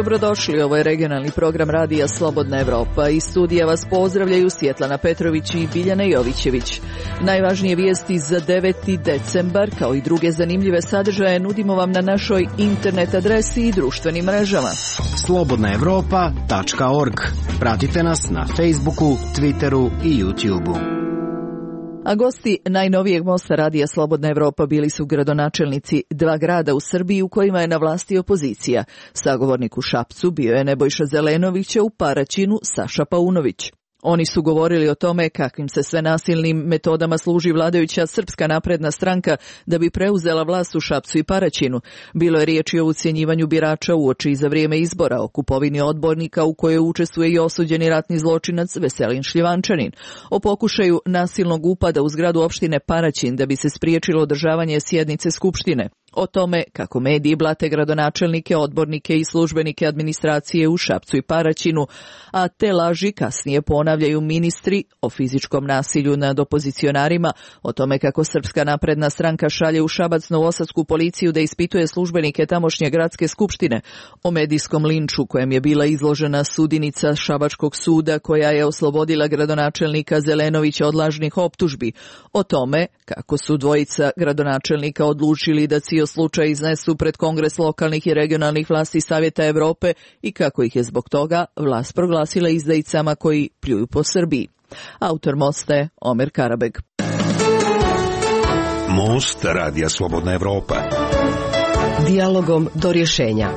Dobrodošli, ovo je regionalni program Radija Slobodna Evropa. Iz studija vas pozdravljaju Svjetlana Petrović i Biljana Jovićević. Najvažnije vijesti za 9. decembar, kao i druge zanimljive sadržaje, nudimo vam na našoj internet adresi i društvenim mrežama. slobodnaevropa.org. Pratite nas na Facebooku, Twitteru i YouTubeu. A gosti najnovijeg mosta Radija Slobodna Evropa bili su gradonačelnici 2 grada u Srbiji u kojima je na vlasti opozicija. Sagovornik u Šapcu bio je Nebojša Zelenović, a u Paraćinu Saša Paunović. Oni su govorili o tome kakvim se sve nasilnim metodama služi vladajuća Srpska napredna stranka da bi preuzela vlast u Šapcu i Paraćinu. Bilo je riječi o ucjenjivanju birača uoči za vrijeme izbora, o kupovini odbornika u kojoj učestvuje i osuđeni ratni zločinac Veselin Šljivančanin, o pokušaju nasilnog upada u zgradu opštine Paraćin da bi se spriječilo održavanje sjednice Skupštine. O tome kako mediji blate gradonačelnike, odbornike i službenike administracije u Šapcu i Paraćinu, a te laži kasnije ponavljaju ministri, o fizičkom nasilju nad opozicionarima, o tome kako Srpska napredna stranka šalje u Šabac novosadsku policiju da ispituje službenike tamošnje gradske skupštine, o medijskom linču kojem je bila izložena sudinica Šabačkog suda koja je oslobodila gradonačelnika Zelenovića od lažnih optužbi, o tome kako su dvojica gradonačelnika odlučili da slučaj iznesu pred Kongres lokalnih i regionalnih vlasti Savjeta Evrope i kako ih je zbog toga vlast proglasila izdajicama koji pljuju po Srbiji. Autor mosta je Omer Karabeg. Most Radija Slobodna Evropa. Dijalogom do rješenja.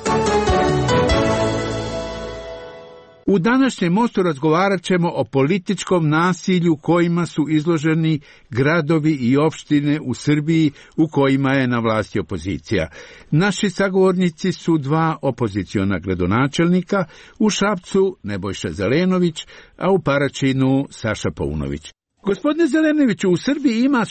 U današnjem mostu razgovarat ćemo o političkom nasilju kojima su izloženi gradovi i opštine u Srbiji u kojima je na vlasti opozicija. Naši sagovornici su 2 opoziciona gradonačelnika, u Šapcu Nebojša Zelenović, a u Paraćinu Saša Paunović. Gospodine Zelenoviću, u Srbiji ima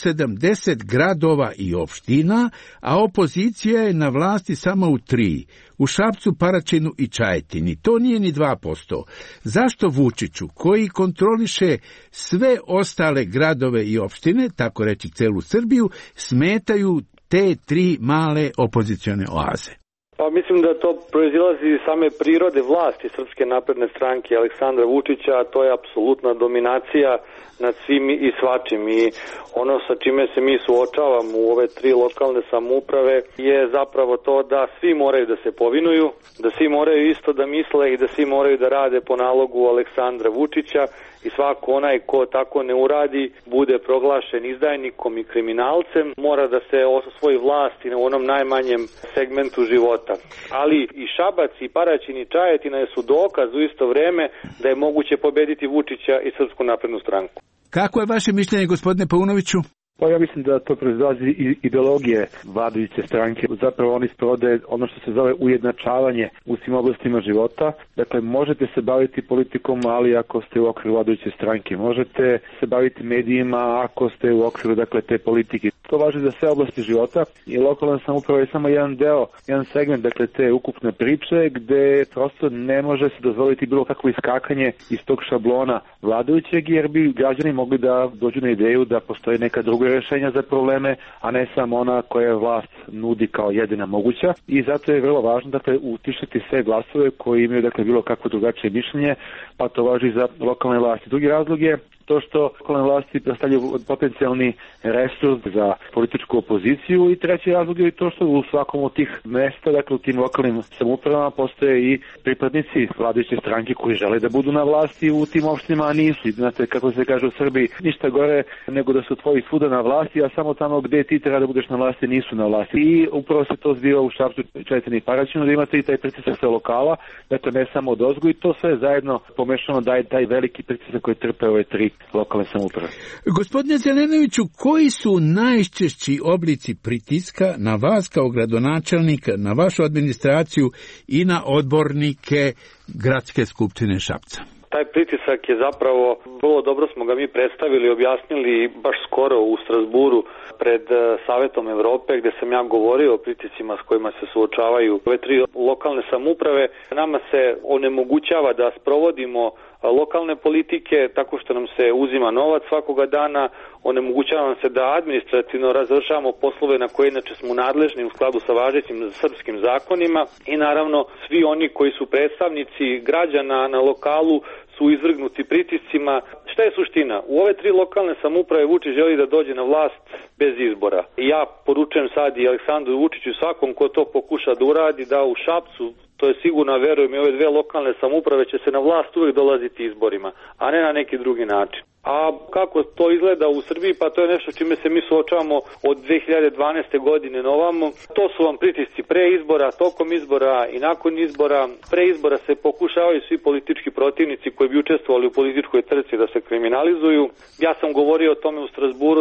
170 gradova i opština, a opozicija je na vlasti samo u 3, u Šapcu, Paraćinu i Čajetini. To nije ni 2%. Zašto Vučiću, koji kontroliše sve ostale gradove i opštine, tako reći celu Srbiju, smetaju te 3 male opozicione oaze? Pa mislim da to proizilazi iz same prirode vlasti Srpske napredne stranke Aleksandra Vučića, a to je apsolutna dominacija nad svim i svačim. I ono sa čime se mi suočavamo u ove 3 lokalne samouprave je zapravo to da svi moraju da se povinuju, da svi moraju isto da misle i da svi moraju da rade po nalogu Aleksandra Vučića i svako onaj ko tako ne uradi bude proglašen izdajnikom i kriminalcem, mora da se osvoji vlasti na onom najmanjem segmentu života. Ali i Šabac i Paraćin i Čajetina su dokaz u isto vrijeme da je moguće pobediti Vučića i Srpsku naprednu stranku. Kako je vaše mišljenje, gospodine Paunoviću? Pa ja mislim da to proizlazi iz ideologije vladajuće stranke. Zapravo oni sprovode ono što se zove ujednačavanje u svim oblastima života. Dakle, možete se baviti politikom, ali ako ste u okviru vladajuće stranke. Možete se baviti medijima ako ste u okviru, dakle, te politike. To važi za sve oblasti života i lokalna samouprava je samo jedan deo, jedan segment, dakle, te ukupne priče gde prosto ne može se dozvoliti bilo kakvo iskakanje iz tog šablona vladajućeg, jer bi građani mogli da dođu na ideju da postoji neka druga rješenja za probleme, a ne samo ona koja vlast nudi kao jedina moguća. I zato je vrlo važno, dakle, utišati sve glasove koji imaju, dakle, bilo kakvo drugačije mišljenje, pa to važi za lokalne vlasti. Drugi razlog je to što lokalne vlasti predstavljaju potencijalni resurs za političku opoziciju i treći razlog je to što u svakom od tih mesta, dakle u tim lokalnim samoupravama postoje i pripadnici vladajuće stranke koji žele da budu na vlasti u tim opštinama, a nisu. Znate, kako se kaže u Srbiji, ništa gore nego da su tvoji svuda na vlasti, a samo tamo gde ti treba da budeš na vlasti nisu na vlasti. I upravo se to zbiva u Šapcu, Čajetini i Paraćinu, da imate i taj pritisak sa lokala, dakle ne samo od ozgo, i to sve zajedno pomešano daje taj veliki pritisak koji trpe ove 3 lokalne samouprave. Gospodine Zelenoviću, koji su najčešći oblici pritiska na vas kao gradonačelnika, na vašu administraciju i na odbornike Gradske skupštine Šapca? Taj pritisak je zapravo, vrlo dobro smo ga mi predstavili, objasnili baš skoro u Strasburu pred Savetom Evrope, gde sam ja govorio o pritiscima s kojima se suočavaju ove 3 lokalne samouprave. Nama se onemogućava da sprovodimo lokalne politike tako što nam se uzima novac svakoga dana, onemogućava nam se da administrativno razvršavamo poslove na koje inače smo nadležni u skladu sa važećim srpskim zakonima i naravno svi oni koji su predstavnici građana na lokalu su izvrgnuti pritiscima. Šta je suština? U ove 3 lokalne samouprave Vučić želi da dođe na vlast bez izbora. Ja poručujem sad i Aleksandru Vučiću, svakom ko to pokuša da uradi, da u Šapcu, to je sigurno, verujem, i ove 2 lokalne samouprave će se na vlast uvek dolaziti izborima, a ne na neki drugi način. A kako to izgleda u Srbiji, pa to je nešto čime se mi suočavamo od 2012. godine na ovamo. To su vam pritisci pre izbora, tokom izbora i nakon izbora. Pre izbora se pokušavaju svi politički protivnici koji bi učestvovali u političkoj trci da se kriminalizuju. Ja sam govorio o tome u Strasburu,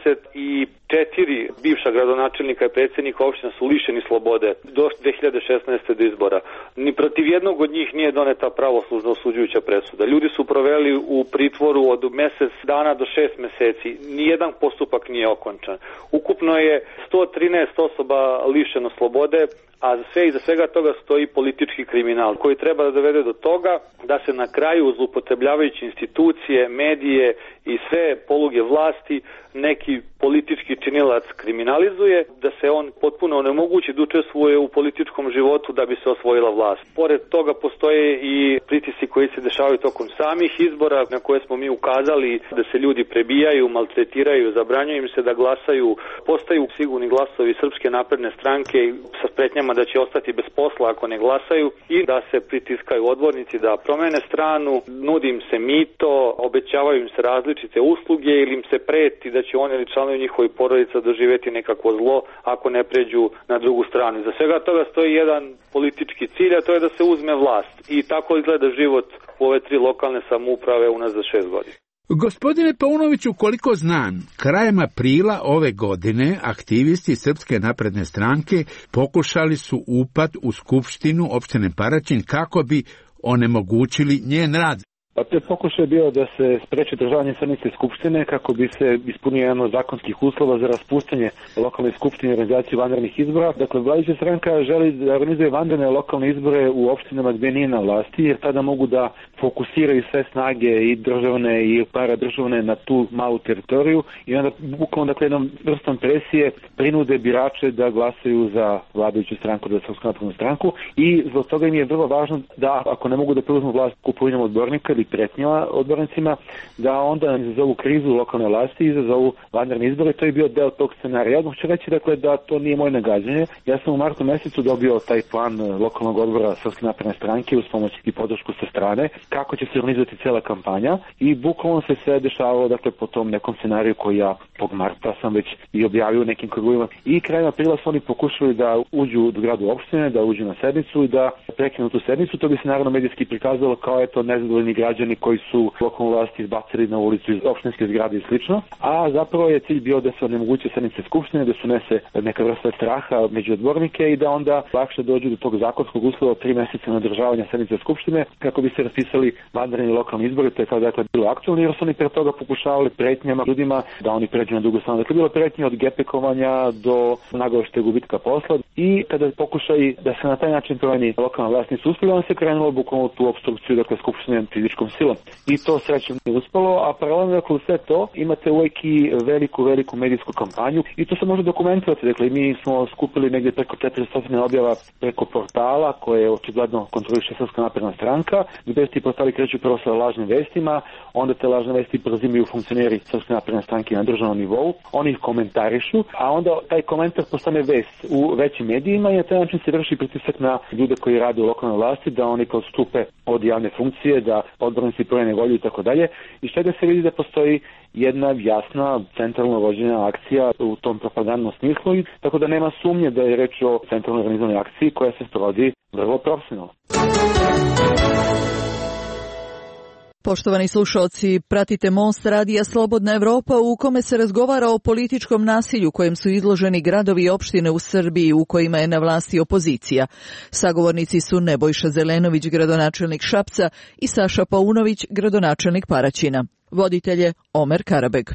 34 bivša gradonačelnika i predsjednika opština su lišeni slobode do 2016. do izbora. Ni protiv jednog od njih nije doneta pravoslužno osuđujuća presuda. Ljudi su proveli u pritvoru od mjesec dana do 6 meseci. Nijedan postupak nije okončan. Ukupno je 113 osoba lišeno slobode, a iza svega toga stoji politički kriminal koji treba da dovede do toga da se na kraju, zloupotrebljavajući institucije, medije i sve poluge vlasti, neki politički činilac kriminalizuje, da se on potpuno onemogući da učestvuje u političkom životu da bi se osvojila vlast. Pored toga postoje i pritisci koji se dešavaju tokom samih izbora na koje smo mi ukazali, da se ljudi prebijaju, maltretiraju, zabranjuju im se da glasaju, postaju sigurni glasovi Srpske napredne stranke sa pretnjama da će ostati bez posla ako ne glasaju i da se pritiskaju odbornici da promene stranu, nudi im se mito, obećavaju im se različite usluge ili im se preti da će oni ili članovi njihovih porodica doživjeti nekakvo zlo ako ne pređu na drugu stranu. Za svega toga stoji jedan politički cilj, a to je da se uzme vlast. I tako izgleda život u ove 3 lokalne samouprave unazad 6 godina. Gospodine Paunoviću, koliko znam, krajem aprila ove godine aktivisti Srpske napredne stranke pokušali su upad u skupštinu opštine Paraćin kako bi onemogućili njen rad. Pa to pokušaj je bio da se spreči održavanje sednice skupštine kako bi se ispunio jedan od zakonskih uslova za raspuštanje lokalne skupštine i organizaciju vanrednih izbora. Dakle, vladajuća stranka želi da organizuje vanredne lokalne izbore u opštinama gdje nije na vlasti, jer tada mogu da fokusiraju sve snage i državne i paradržavne na tu malu teritoriju i onda bukvalno jednom vrstom presije prinude birače da glasaju za vladajuću stranku, za Srpsku naprednu stranku i zbog toga im je vrlo važno da ako ne mogu da preuzmu vlast kupovinom odbornika ili pretnjama odbornicima, da onda izazovu krizu lokalne vlasti i izazovu vanredne izbore. To je bio deo tog scenarija. Odmah ću reći da to nije moje nagađanje. Ja sam u martu mjesecu dobio taj plan lokalnog odbora Srpske napredne stranke uz pomoć i podršku sa strane, kako će se organizovati cijela kampanja i bukvalno se sve dešavalo po tom nekom scenariju koji ja tog marta sam već i objavio u nekim krugovima. I krajem aprila su oni pokušali da uđu do gradu opštine, da uđu na sednicu i da prekinu tu sednicu. To bi se naravno medijski prikazalo kao nezadovoljni građani koji su lokalnu vlast izbacili na ulicu iz opštinske zgrade i slično, a zapravo je cilj bio da se onemoguće sednice skupštine, da se unese neka vrsta straha među odbornike i da onda lakše dođu do tog zakonskog uslova 3 mjeseca na održavanje sednice skupštine kako bi se raspisali vanredni lokalni izbori. To je kao bilo aktualno jer su oni pre toga pokušavali pretnjama ljudima da oni pređu na drugu stranu. Dakle, bilo pretnje od gepekovanja do nagoveštaja gubitka posla i kada pokušaju da se na taj način promeni lokalna vlast nisu uspjeli, on se krenulo bukvalno tu opstrukciju, skupštine fizičkom silom. I to srećom nije uspelo, a paralelno u sve to imate uvijek i veliku medijsku kampanju i to se može dokumentirati. Dakle, mi smo skupili negdje preko 400 objava preko portala koje očigledno kontroliše Srpska napredna stranka, gdje ti portali kreću prvo sa lažnim vestima, onda te lažne vesti preuzimaju funkcioneri Srpske napredne stranke na državnom nivou, oni ih komentarišu, a onda taj komentar postane vest u većim medijima i na taj način se vrši pritisak na ljude koji rade u lokalnoj vlasti da oni kao stupe od javne funkcije, da odbornici promene volju i tako dalje. I što se vidi da postoji jedna jasna centralno vođena akcija u tom propagandnom smislu, tako da nema sumnje da je reč o centralno organizovanoj akciji koja se sprovodi vrlo profesionalno. Poštovani slušalci, pratite Most radija Slobodna Evropa u kome se razgovara o političkom nasilju kojem su izloženi gradovi i opštine u Srbiji u kojima je na vlasti opozicija. Sagovornici su Nebojša Zelenović, gradonačelnik Šapca, i Saša Paunović, gradonačelnik Paraćina. Voditelj je Omer Karabeg.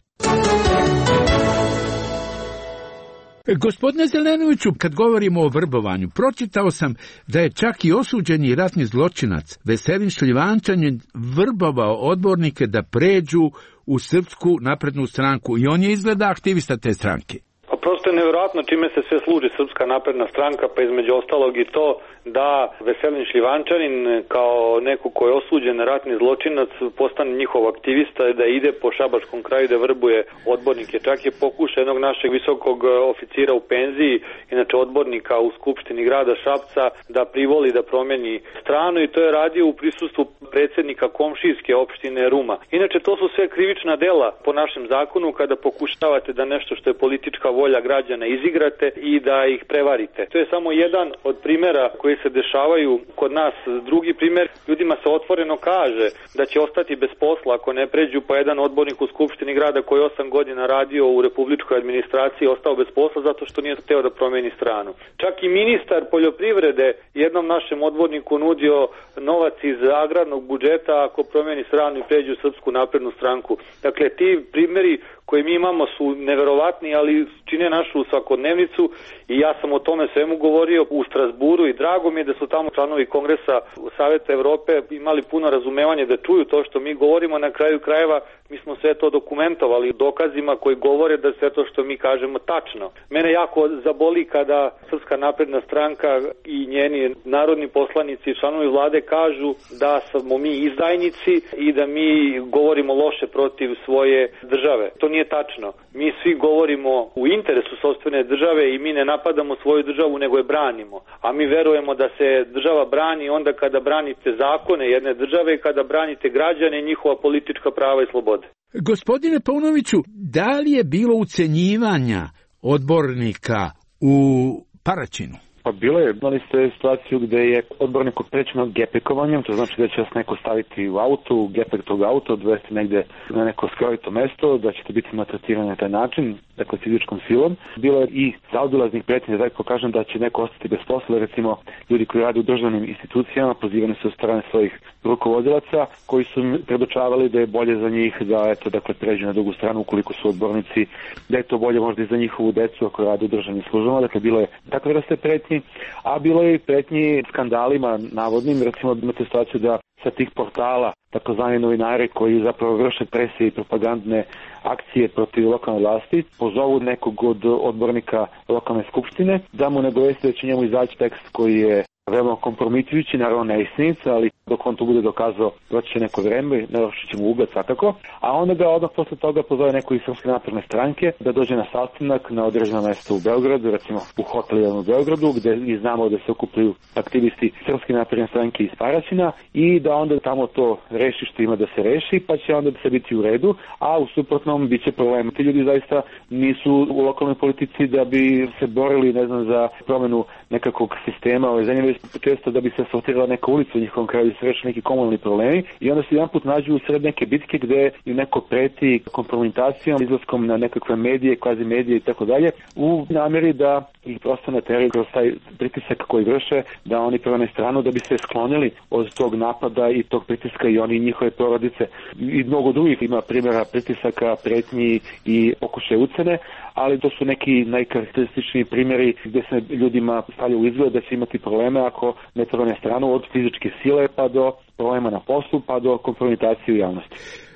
Gospodine Zelenoviću, kad govorimo o vrbovanju, pročitao sam da je čak i osuđeni ratni zločinac Veselin Šljivančanin vrbovao odbornike da pređu u Srpsku naprednu stranku i on je izgleda aktivista te stranke. Prosto je nevjerojatno čime se sve služi Srpska napredna stranka, pa između ostalog i to da Veselin Šljivančanin kao neko ko je osuđen ratni zločinac postane njihov aktivista, da ide po šabačkom kraju da vrbuje odbornike. Čak je pokušao jednog našeg visokog oficira u penziji, inače odbornika u Skupštini grada Šapca, da privoli da promeni stranu, i to je radio u prisustvu predsjednika komšijske opštine Ruma. Inače, to su sve krivična dela po našem zakonu kada pokušavate da nešto što je politička volja građana izigrate i da ih prevarite. To je samo jedan od primjera koji se dešavaju kod nas. Drugi primjer, ljudima se otvoreno kaže da će ostati bez posla ako ne pređu, pa jedan odbornik u Skupštini grada koji 8 godina radio u republičkoj administraciji ostao bez posla zato što nije hteo da promeni stranu. Čak i ministar poljoprivrede jednom našem odborniku nudio novac iz agrarnog budžeta ako promeni stranu i pređu u Srpsku naprednu stranku. Dakle, ti primjeri koje mi imamo su neverovatni, ali čine našu svakodnevnicu, i ja sam o tome svemu govorio u Strasburu i drago mi je da su tamo članovi Kongresa Saveta Evrope imali puno razumevanje da čuju to što mi govorimo. Na kraju krajeva mi smo sve to dokumentovali dokazima koji govore da sve to što mi kažemo tačno. Mene jako zaboli kada Srpska napredna stranka i njeni narodni poslanici i članovi vlade kažu da smo mi izdajnici i da mi govorimo loše protiv svoje države. To nije tačno. Mi svi govorimo u interesu sopstvene države i mi ne napadamo svoju državu, nego je branimo. A mi verujemo da se država brani onda kada branite zakone jedne države i kada branite građane i njihova politička prava i slobode. Gospodine Paunoviću, da li je bilo ucenjivanja odbornika u Paraćinu? Pa bilo je, imali ste situaciju gde je odborniku prečeno gepekovanjem, to znači da će vas neko staviti u auto, gepek tog auta, odvesti negde na neko skrovito mesto, da ćete biti maltretirani na taj način, dakle fizičkom silom. Bilo je i zaobilaznih pretnji, da tako kažem, da će neko ostati bez posla, recimo ljudi koji rade u državnim institucijama, pozivani su od strane svojih rukovodilaca, koji su predočavali da je bolje za njih da dakle pređu na drugu stranu ukoliko su odbornici, da je to bolje možda i za njihovu decu ako rade u državnim službama. Dakle, bilo je takve vrste pretnji, a bilo je i pretnji skandalima navodnim. Recimo, imate situaciju da sa tih portala takozvani novinari koji zapravo vrše presije i propagandne akcije protiv lokalne vlasti pozovu nekog od odbornika lokalne skupštine da mu nagovesti da će njemu izaći tekst koji je veoma kompromitujući, naravno neistinit, ali dok on to bude dokazao proći će neko vreme, narušit će mu ugled svakako, a onda ga odmah posle toga pozove neko iz Srpske napredne stranke da dođe na sastanak na određeno mesto u Beogradu, recimo u hotelu u Beogradu, gde i znamo da se okupljaju aktivisti Srpske napredne stranke iz Paraćina, i da onda tamo to reši što ima da se reši, pa će onda se biti u redu, a u suprotnom bit će problem. Ti ljudi zaista nisu u lokalnoj politici da bi se borili, ne znam, za promenu nekakvog sistema ove zemlje, često da bi se asfaltirala neka ulica u njihovom kraju, da se reši neki komunalni problemi, i onda se jedan put nađu u sred neke bitke gde im neko preti kompromitacijom, izlaskom na nekakve medije, kvazi medije i tako dalje, u nameri da ih prosto nateraju kroz taj pritisak koji vrše, da oni promene stranu da bi se sklonili od tog napada i tog pritiska i oni i njihove porodice. I mnogo drugih ima primjera pritisaka, pretnji i pokušaja ucene, ali to su neki najkarakterističniji primjeri gde se ljudima stavlja u izgled da će imati probleme ako ne promene stranu, od fizičke sile pa do problema na poslu pa do kompromitacije u javnosti.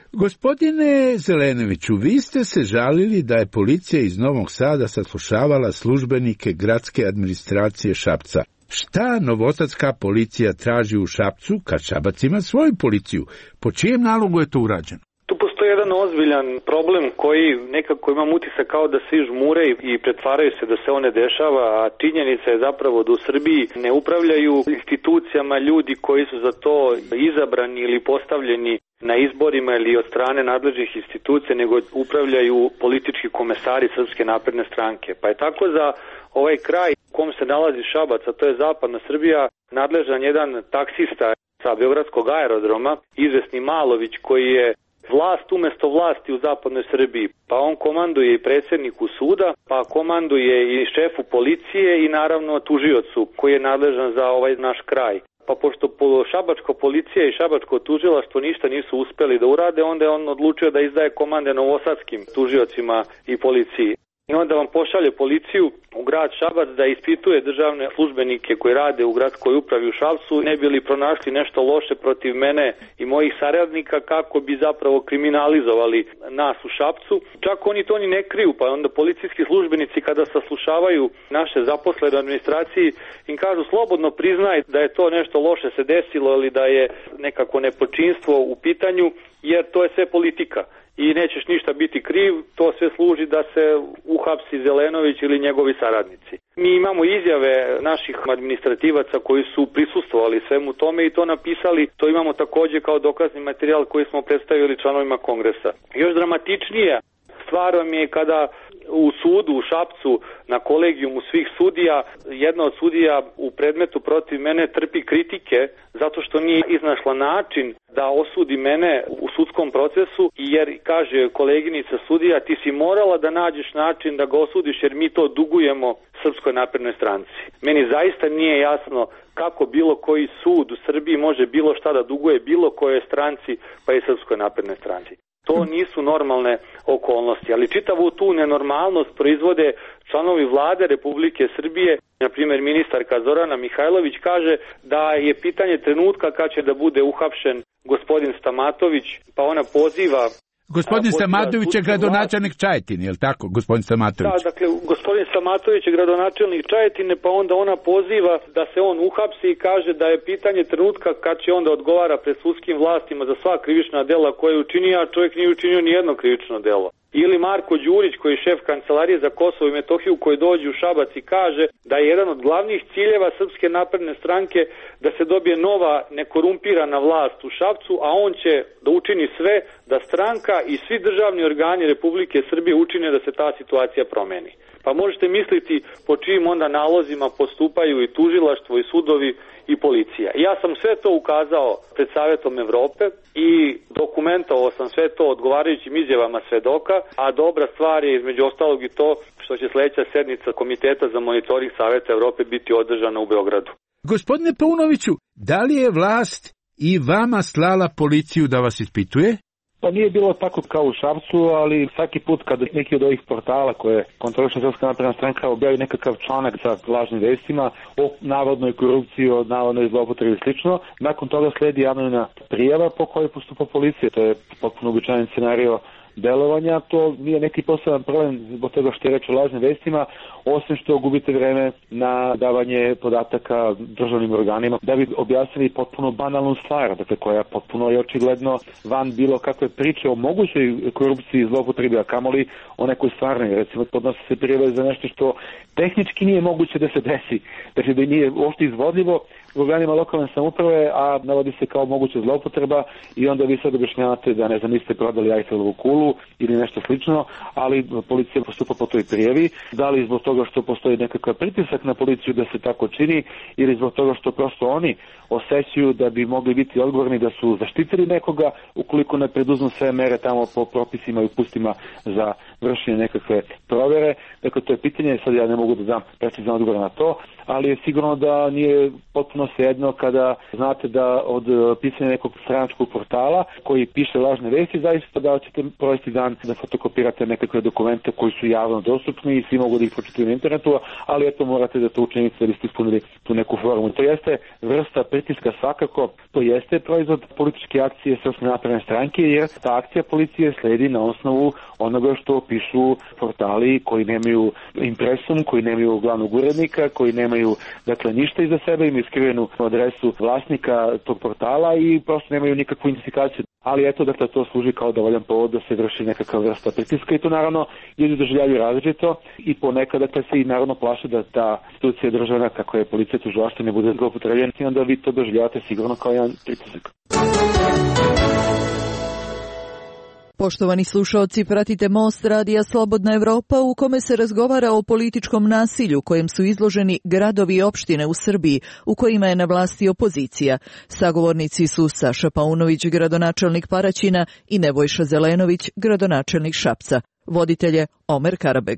Gospodine Zelenoviću, vi ste se žalili da je policija iz Novog Sada saslušavala službenike gradske administracije Šapca. Šta novosadska policija traži u Šapcu kad Šabac ima svoju policiju? Po čijem nalogu je to urađeno? Tu postoji jedan ozbiljan problem koji nekako imam utisak kao da svi žmure i pretvaraju se da se on ne dešava, a činjenica je zapravo da u Srbiji ne upravljaju institucijama ljudi koji su za to izabrani ili postavljeni na izborima ili od strane nadležnih institucija, nego upravljaju politički komesari Srpske napredne stranke. Pa je tako za ovaj kraj u kom se nalazi Šabac, a to je zapadna Srbija, nadležan jedan taksista sa Beogradskog aerodroma, izvesni Malović, koji je vlast umesto vlasti u zapadnoj Srbiji. Pa on komanduje i predsjedniku suda, pa komanduje i šefu policije i naravno tužiocu koji je nadležan za ovaj naš kraj. Pa pošto šabačka policija i šabačko tužilaštvo ništa nisu uspeli da urade, onda je on odlučio da izdaje komande novosadskim tužiocima i policiji. I onda vam pošalje policiju u grad Šabac da ispituje državne službenike koji rade u gradskoj upravi u Šapcu, ne bi li pronašli nešto loše protiv mene i mojih saradnika kako bi zapravo kriminalizovali nas u Šapcu. Čak oni to ni ne kriju, pa onda policijski službenici kada saslušavaju naše zaposlene u administraciji im kažu slobodno priznaj da je to nešto loše se desilo ili da je nekako nepočinstvo u pitanju, jer to je sve politika. I nećeš ništa biti kriv, to sve služi da se uhapsi Zelenović ili njegovi saradnici. Mi imamo izjave naših administrativaca koji su prisustvovali svemu tome i to napisali, to imamo također kao dokazni materijal koji smo predstavili članovima kongresa. Još dramatičnija stvar vam je kada u sudu u Šapcu na kolegijumu svih sudija, jedna od sudija u predmetu protiv mene trpi kritike zato što nije iznašla način da osudi mene u sudskom procesu, jer kaže koleginica sudija, ti si morala da nađeš način da ga osudiš jer mi to dugujemo Srpskoj naprednoj stranci. Meni zaista nije jasno kako bilo koji sud u Srbiji može bilo šta da duguje bilo kojoj stranci, pa i Srpskoj naprednoj stranci. To nisu normalne okolnosti, ali čitavu tu nenormalnost proizvode članovi vlade Republike Srbije. Na primjer, ministarka Zorana Mihajlović kaže da je pitanje trenutka kad će da bude uhapšen gospodin Stamatović, pa ona poziva... Gospodin Stamatović je gradonačelnik Čajetine, je li tako, gospodin Stamatović? Da, dakle, gospodin Stamatović je gradonačelnik Čajetine, pa onda ona poziva da se on uhapsi i kaže da je pitanje trenutka kad će onda odgovara pred sudskim vlastima za sva krivična dela koje je učinio, a čovjek nije učinio ni jedno krivično delo. Ili Marko Đurić, koji je šef Kancelarije za Kosovo i Metohiju, koji dođe u Šabac i kaže da je jedan od glavnih ciljeva Srpske napredne stranke da se dobije nova nekorumpirana vlast u Šapcu, a on će da učini sve da stranka i svi državni organi Republike Srbije učine da se ta situacija promeni. Pa možete misliti po čijim onda nalozima postupaju i tužilaštvo i sudovi i policija. Ja sam sve to ukazao pred Savjetom Evrope i dokumentovao sam sve to odgovarajućim izjavama svedoka, a dobra stvar je između ostalog i to što će sljedeća sednica Komiteta za monitoring Savjeta Evrope biti održana u Beogradu. Gospodine Paunoviću, da li je vlast i vama slala policiju da vas ispituje? Pa nije bilo tako kao u Šapcu, ali svaki put kada neki od ovih portala koje kontroliše Srpska napredna stranka objavi nekakav članak sa lažnim vestima o navodnoj korupciji, o navodnoj zloupotrebi i slično, nakon toga sledi anonimna prijava po kojoj postupa policija. To je potpuno uobičajen scenario delovanja, to nije neki poseban problem zbog toga što je reč o lažnim vestima, osim što gubite vreme na davanje podataka državnim organima da bi objasnili potpuno banalnu stvar, dakle koja potpuno je očigledno van bilo kakve priče o mogućoj korupciji i zloupotrebi, a kamoli o nekoj stvarnoj. Recimo, podnose se prijave za nešto što tehnički nije moguće da se desi, dakle da nije uopšte izvodljivo u organima lokalne samouprave, a navodi se kao moguća zloupotreba i onda vi sad objašnjavate da ne znam, niste prodali Eiffelovu kulu ili nešto slično, ali policija postupa po toj prijavi, da li zbog toga što postoji nekakav pritisak na policiju da se tako čini ili zbog toga što prosto oni osjećaju da bi mogli biti odgovorni da su zaštitili nekoga ukoliko ne preduzmu sve mere tamo po propisima i upustima za vršenje nekakve provere. Dakle, to je pitanje, sad ja ne mogu da dam precizan odgovor na to, ali je sigurno da nije potpuno svejedno kada znate da od pisanja nekog stranačkog portala koji piše lažne vesti, zaista da ćete provesti dan da fotokopirate nekakve dokumente koji su javno dostupni i svi mogu da ih pročitaju na internetu, ali eto morate da to učinite da biste ispunili tu neku formu. To jeste vrsta pritiska svakako, to jeste proizvod političke akcije Srpske napredne stranke, jer ta akcija policije sledi na osnovu onoga što pišu portali koji nemaju impresum, koji nemaju glavnog urednika, koji nemaju dakle ništa iza sebe, imaju skrivenu adresu vlasnika tog portala i prosto nemaju nikakvu identifikaciju. Ali eto, dakle, to služi kao dovoljan povod da se vrši nekakva vrsta pritiska i to naravno ljudi doživljavaju različito i ponekad dakle se i naravno plaše da ta institucija državna, kako je policija, tužilaštvo, ne bude zloupotrebljena i onda vi to doživljavate sigurno kao jedan pritisak. Poštovani slušaoci, pratite Most radija Slobodna Evropa u kome se razgovara o političkom nasilju kojem su izloženi gradovi i opštine u Srbiji u kojima je na vlasti opozicija. Sagovornici su Saša Paunović, gradonačelnik Paraćina, i Nebojša Zelenović, gradonačelnik Šapca. Voditelj je Omer Karabeg.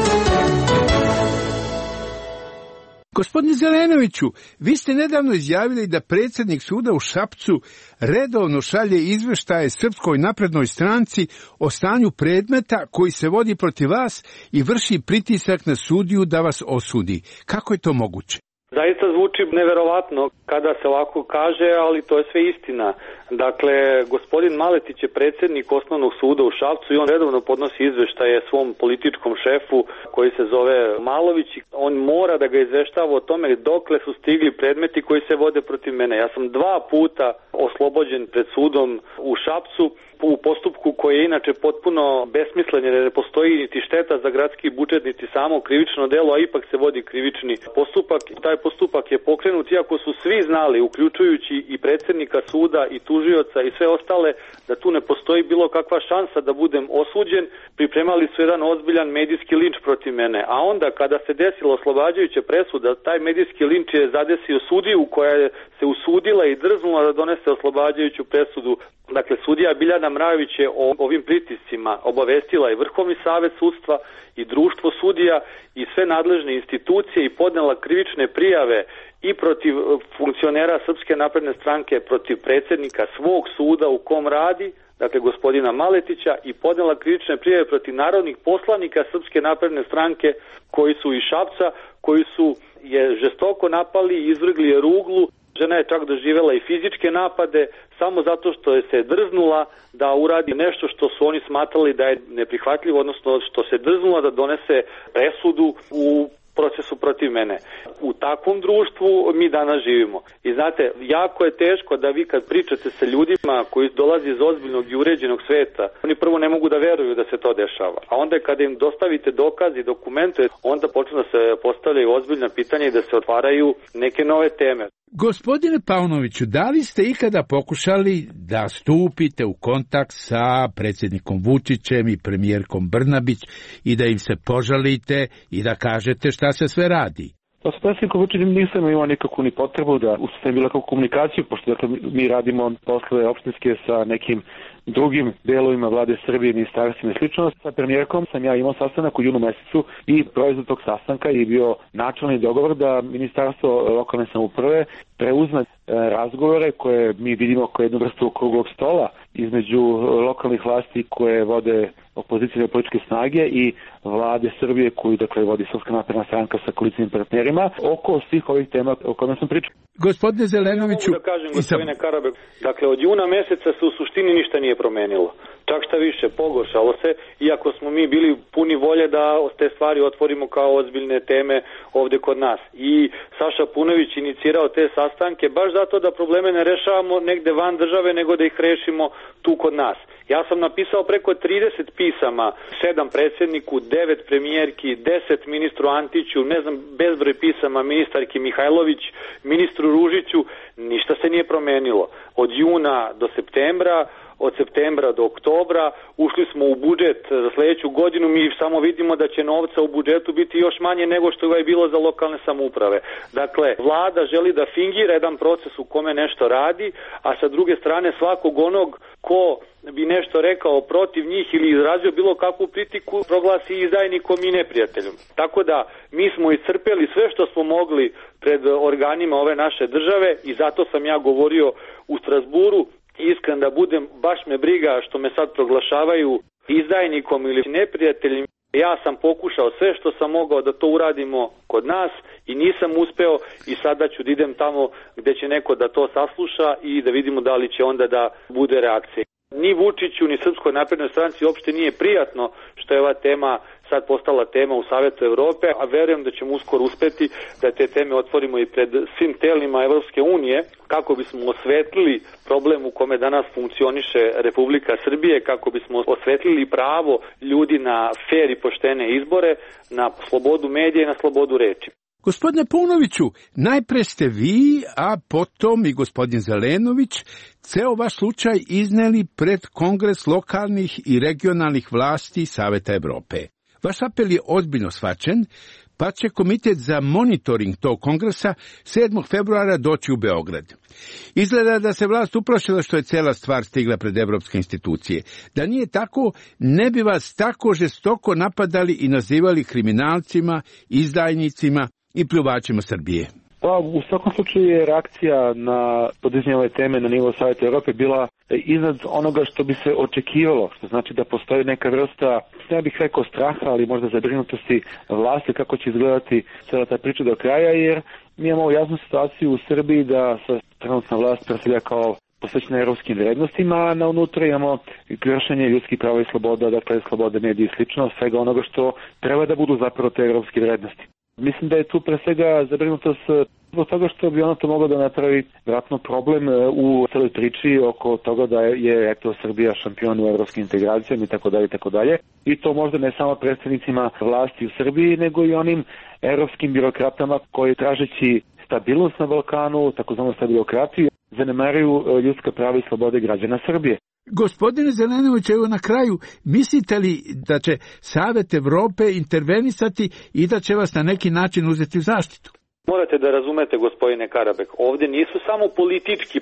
Gospodine Zelenoviću, vi ste nedavno izjavili da predsjednik suda u Šapcu redovno šalje izveštaje Srpskoj naprednoj stranci o stanju predmeta koji se vodi protiv vas i vrši pritisak na sudiju da vas osudi. Kako je to moguće? Zaista zvuči neverovatno kada se ovako kaže, ali to je sve istina. Dakle, gospodin Maletić je predsjednik Osnovnog suda u Šapcu i on redovno podnosi izveštaje svom političkom šefu koji se zove Malović. On mora da ga izveštava o tome dokle su stigli predmeti koji se vode protiv mene. Ja sam 2 puta oslobođen pred sudom u Šapcu u postupku koji je inače potpuno besmislen, jer ne postoji niti šteta za gradski budžet, niti samo krivično delo, a ipak se vodi krivični postupak. Taj postupak je pokrenut iako su svi znali, uključujući i predsjednika suda i tužioca i sve ostale, da tu ne postoji bilo kakva šansa da budem osuđen. Pripremali su jedan ozbiljan medijski linč protiv mene. A onda kada se desila oslobađajuća presuda, taj medijski linč je zadesio sudiju koja se usudila i drznula da donese oslobađajuću presudu. Dakle, sudija Biljana Mrajović je o ovim pritiscima obavestila i Vrhovni savet sudstva i društvo sudija i sve nadležne institucije i podnela krivične prijave i protiv funkcionera Srpske napredne stranke, protiv predsjednika svog suda u kom radi, dakle gospodina Maletića, i podnela krivične prijave protiv narodnih poslanika Srpske napredne stranke koji su iz Šapca, koji su je žestoko napali i izvrgli je ruglu. Žena je čak doživjela i fizičke napade samo zato što je se drznula da uradi nešto što su oni smatrali da je neprihvatljivo, odnosno što se drznula da donese presudu u procesu protiv mene. U takvom društvu mi danas živimo. I znate, jako je teško da vi kad pričate sa ljudima koji dolaze iz ozbiljnog i uređenog sveta, oni prvo ne mogu da veruju da se to dešava. A onda kada im dostavite dokaz i dokumente, onda počnu da se postavljaju ozbiljna pitanja i da se otvaraju neke nove teme. Gospodine Paunoviću, da li ste ikada pokušali da stupite u kontakt sa predsjednikom Vučićem i premijerkom Brnabić i da im se požalite i da kažete šta se sve radi? Pa s predsjednikom Vučićem nisam imao nikakvu ni potrebu da uspostavim bilo kakvu komunikaciju, pošto dakle, mi radimo poslove opštinske sa nekim drugim delovima vlade Srbije, ministarstvima i slično. Sa premijerkom sam ja imao sastanak u junu mesecu i proizvod tog sastanka je bio načelni dogovor da Ministarstvo lokalne samouprave preuzme razgovore koje mi vidimo kao jednu vrstu okruglog stola između lokalnih vlasti koje vode opozicijne političke snage i vlade Srbije koju dakle vodi Srpska napredna stranka sa koalicijnim partnerima oko svih ovih tema o kojima sam pričao. Gospodine Zelenoviću, mogu da kažem, gospodine Karabeg, dakle od juna meseca se u suštini ništa nije promenilo. Čak šta više, pogoršalo se, iako smo mi bili puni volje da te stvari otvorimo kao ozbiljne teme ovde kod nas. I Saša Paunović inicirao te sastanke baš zato da probleme ne rešavamo negde van države, nego da ih rešimo tu kod nas. Ja sam napisao preko 30 pisama, 7 predsjedniku, 9 premijerki, 10 ministru Antiću, ne znam, bezbroj pisama ministarki Mihajlović, ministru Ružiću, ništa se nije promenilo. Od juna do septembra, od septembra do oktobra, ušli smo u budžet za sljedeću godinu, mi samo vidimo da će novca u budžetu biti još manje nego što je bilo za lokalne samouprave. Dakle, vlada želi da fingira jedan proces u kome nešto radi, a sa druge strane svakog onog ko bi nešto rekao protiv njih ili izrazio bilo kakvu kritiku proglasi izdajnikom i neprijateljom. Tako da mi smo iscrpeli sve što smo mogli pred organima ove naše države i zato sam ja govorio u Strazburu. Iskren da budem, baš me briga što me sad proglašavaju izdajnikom ili neprijateljem. Ja sam pokušao sve što sam mogao da to uradimo kod nas i nisam uspeo i sada ću da idem tamo gde će neko da to sasluša i da vidimo da li će onda da bude reakcija. Ni Vučiću, ni Srpskoj naprednoj stranci uopšte nije prijatno što je ova tema sad postala tema u Savetu Evrope, a verujem da ćemo uskoro uspeti da te teme otvorimo i pred svim telima Evropske unije, kako bismo osvetlili problem u kome danas funkcioniše Republika Srbije, kako bismo osvetlili pravo ljudi na fer i poštene izbore, na slobodu medija i na slobodu reči. Gospodine Paunoviću, najpre ste vi, a potom i gospodin Zelenović, ceo vaš slučaj izneli pred Kongres lokalnih i regionalnih vlasti Saveta Evrope. Vaš apel je ozbiljno shvaćen, pa će komitet za monitoring tog kongresa 7. februara doći u Beograd. Izgleda da se vlast uplašila što je cela stvar stigla pred evropske institucije. Da nije tako, ne bi vas tako žestoko napadali i nazivali kriminalcima, izdajnicima i pljuvačima Srbije. Pa, u svakom slučaju je reakcija na podizanje ove teme na nivou Saveta Evrope bila iznad onoga što bi se očekivalo, što znači da postoji neka vrsta, ne bih rekao straha, ali možda zabrinutosti vlasti kako će izgledati cela ta priča do kraja, jer mi imamo jasnu situaciju u Srbiji da se trenutna vlast predstavlja kao posvećena evropskim vrednostima, a na unutra imamo kršenje ljudskih prava i sloboda, dakle slobode medija i slično, svega onoga što treba da budu zapravo te evropske vrednosti. Mislim da je tu pre svega zabrinutost zbog toga što bi ono to moglo da napravi vjerojatno problem u celoj priči oko toga da je Srbija šampion u evropskim integracijama i tako dalje. I to možda ne samo predstavnicima vlasti u Srbiji, nego i onim evropskim birokratama koji tražeći stabilnost na Balkanu, takozvanu stabilokratiju, zanemaruju ljudska prava i slobode građana Srbije. Gospodine Zelenović, evo na kraju, mislite li da će Savet Evrope intervenisati i da će vas na neki način uzeti u zaštitu? Morate da razumete, gospodine Karabek, ovdje nisu samo politički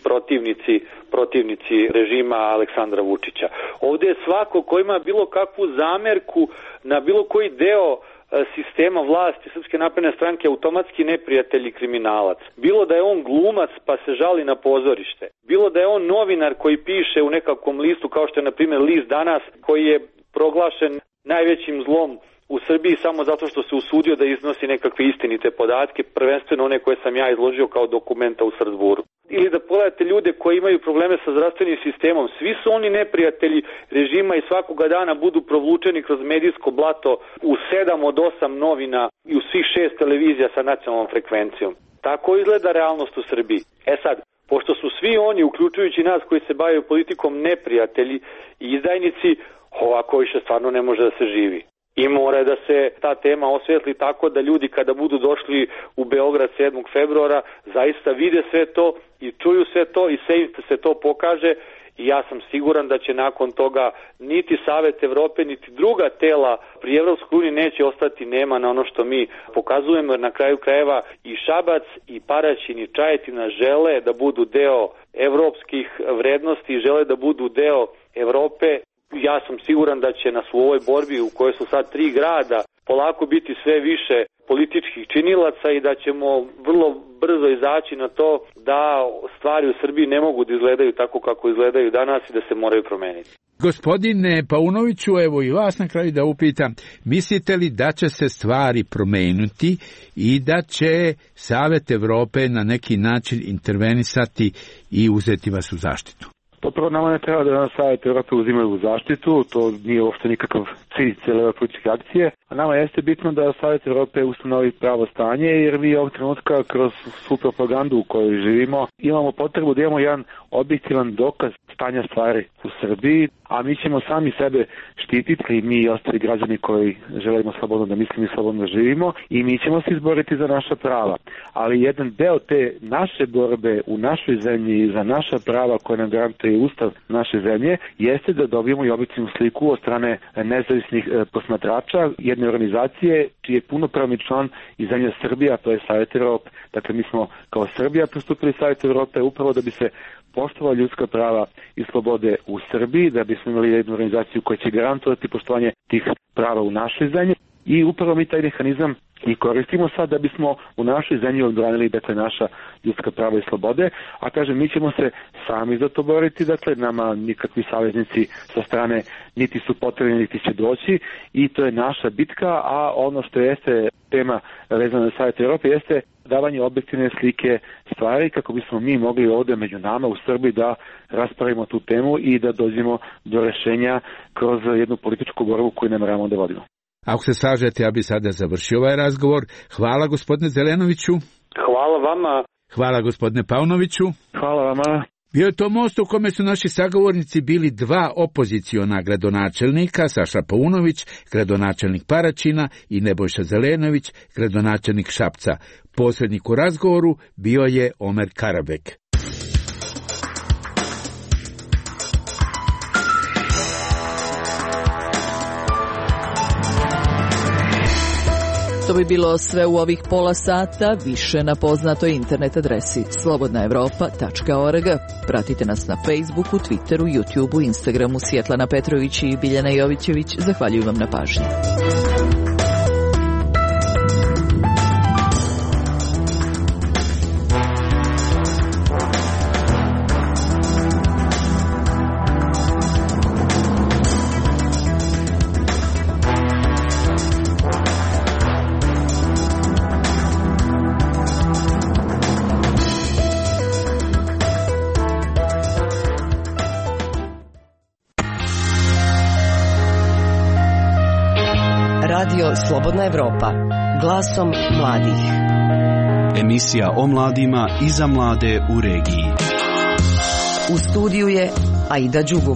protivnici režima Aleksandra Vučića. Ovdje je svako ko ima bilo kakvu zamerku na bilo koji deo sistema vlasti Srpske napredne stranke automatski neprijatelj i kriminalac. Bilo da je on glumac pa se žali na pozorište, bilo da je on novinar koji piše u nekakvom listu kao što je na primjer list Danas koji je proglašen najvećim zlom u Srbiji samo zato što se usudio da iznosi nekakve istinite podatke, prvenstveno one koje sam ja izložio kao dokumenta u Strasburu. Ili da pogledate ljude koji imaju probleme sa zdravstvenim sistemom, svi su oni neprijatelji režima i svakoga dana budu provučeni kroz medijsko blato u 7 od 8 novina i u svih 6 televizija sa nacionalnom frekvencijom. Tako izgleda realnost u Srbiji. E sad, pošto su svi oni, uključujući nas koji se bavaju politikom, neprijatelji i izdajnici, ovako više stvarno ne može da se živi. I mora da se ta tema osvetli tako da ljudi kada budu došli u Beograd 7. februara zaista vide sve to i čuju sve to i sve se to pokaže i ja sam siguran da će nakon toga niti Savet Evrope niti druga tela pri Evropskoj uniji neće ostati nema na ono što mi pokazujemo, jer na kraju krajeva i Šabac i Paraćin i Čajetina žele da budu deo evropskih vrednosti i žele da budu deo Evrope. Ja sam siguran da će nas u ovoj borbi u kojoj su sad 3 grada polako biti sve više političkih činilaca i da ćemo vrlo brzo izaći na to da stvari u Srbiji ne mogu da izgledaju tako kako izgledaju danas i da se moraju promeniti. Gospodine Paunoviću, evo i vas na kraju da upitam, mislite li da će se stvari promenuti i da će Savet Evrope na neki način intervenisati i uzeti vas u zaštitu? To prvo nama ne treba da nas Savjet Evrope uzimaju u zaštitu, to nije uopšte nikakav cilj cijele ove političke akcije, a nama jeste bitno da Savjet Evrope ustanovi pravo stanje, jer mi ovog trenutka kroz svu propagandu u kojoj živimo imamo potrebu da imamo jedan objektivan dokaz stanja stvari u Srbiji, a mi ćemo sami sebe štititi i mi i ostali građani koji želimo slobodno da mislimo i slobodno živimo i mi ćemo se izboriti za naša prava. Ali jedan deo te naše borbe u našoj zemlji za naša prava koje nam garantuje Ustav naše zemlje jeste da dobijemo i objektivnu sliku od strane nezavisnih posmatrača jedne organizacije čiji je punopravni član i zemlja Srbija, to je Savjet Evrope. Dakle, mi smo kao Srbija pristupili Savjetu Evrope upravo da bi se poštovala ljudska prava i slobode u Srbiji, da bismo imali jednu organizaciju koja će garantovati poštovanje tih prava u našoj zemlji i upravo mi taj mehanizam i koristimo sad da bismo u našoj zemlji odbranili dakle naša ljudska prava i slobode, a kažem mi ćemo se sami za to boriti, dakle nama nikakvi saveznici sa strane niti su potrebni niti će doći i to je naša bitka, a ono što jeste tema vezana za Savjet Evrope jeste davanje objektivne slike stvari kako bismo mi mogli ovdje među nama u Srbiji da raspravimo tu temu i da dođemo do rešenja kroz jednu političku borbu koju ne moramo da vodimo. Ako se slažete, ja bi sada završio ovaj razgovor. Hvala gospodine Zelenoviću. Hvala vama. Hvala gospodine Paunoviću. Hvala vama. Bio je to most u kome su naši sagovornici bili dva opoziciona gradonačelnika, Saša Paunović, gradonačelnik Paraćina, i Nebojša Zelenović, gradonačelnik Šapca. Posrednik u razgovoru bio je Omer Karabek. To bi bilo sve u ovih pola sata, više na poznatoj internet adresi slobodnaevropa.org. Pratite nas na Facebooku, Twitteru, YouTubeu, Instagramu. Svjetlana Petrović i Biljana Jovićević zahvaljuju vam na pažnji. Radio Slobodna Evropa, glasom mladih. Emisija o mladima i za mlade u regiji. U studiju je Aida Đugum.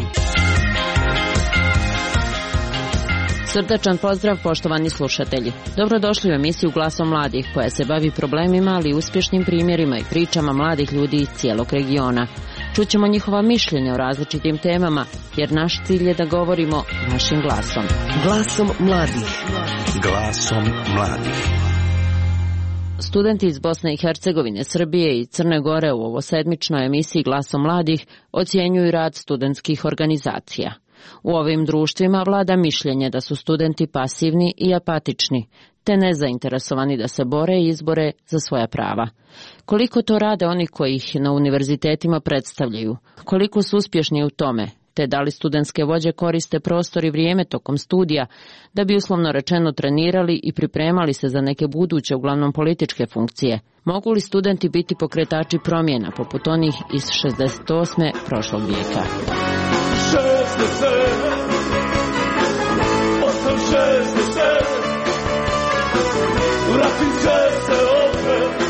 Srdačan pozdrav, poštovani slušatelji. Dobrodošli u emisiju Glasom mladih, koja se bavi problemima, ali i uspješnim primjerima i pričama mladih ljudi iz cijelog regiona. Čućemo njihova mišljenja o različitim temama, jer naš cilj je da govorimo našim glasom. Glasom mladih. Glasom mladih. Studenti iz Bosne i Hercegovine, Srbije i Crne Gore u ovosedmičnoj emisiji Glasom mladih ocjenjuju rad studentskih organizacija. U ovim društvima vlada mišljenje da su studenti pasivni i apatični, te nezainteresovani da se bore i izbore za svoja prava. Koliko to rade oni koji ih na univerzitetima predstavljaju, koliko su uspješni u tome, te da li studentske vođe koriste prostor i vrijeme tokom studija da bi uslovno rečeno trenirali i pripremali se za neke buduće, uglavnom političke funkcije. Mogu li studenti biti pokretači promjena poput onih iz 68. prošlog vijeka? 60, 860, vratit će se opet,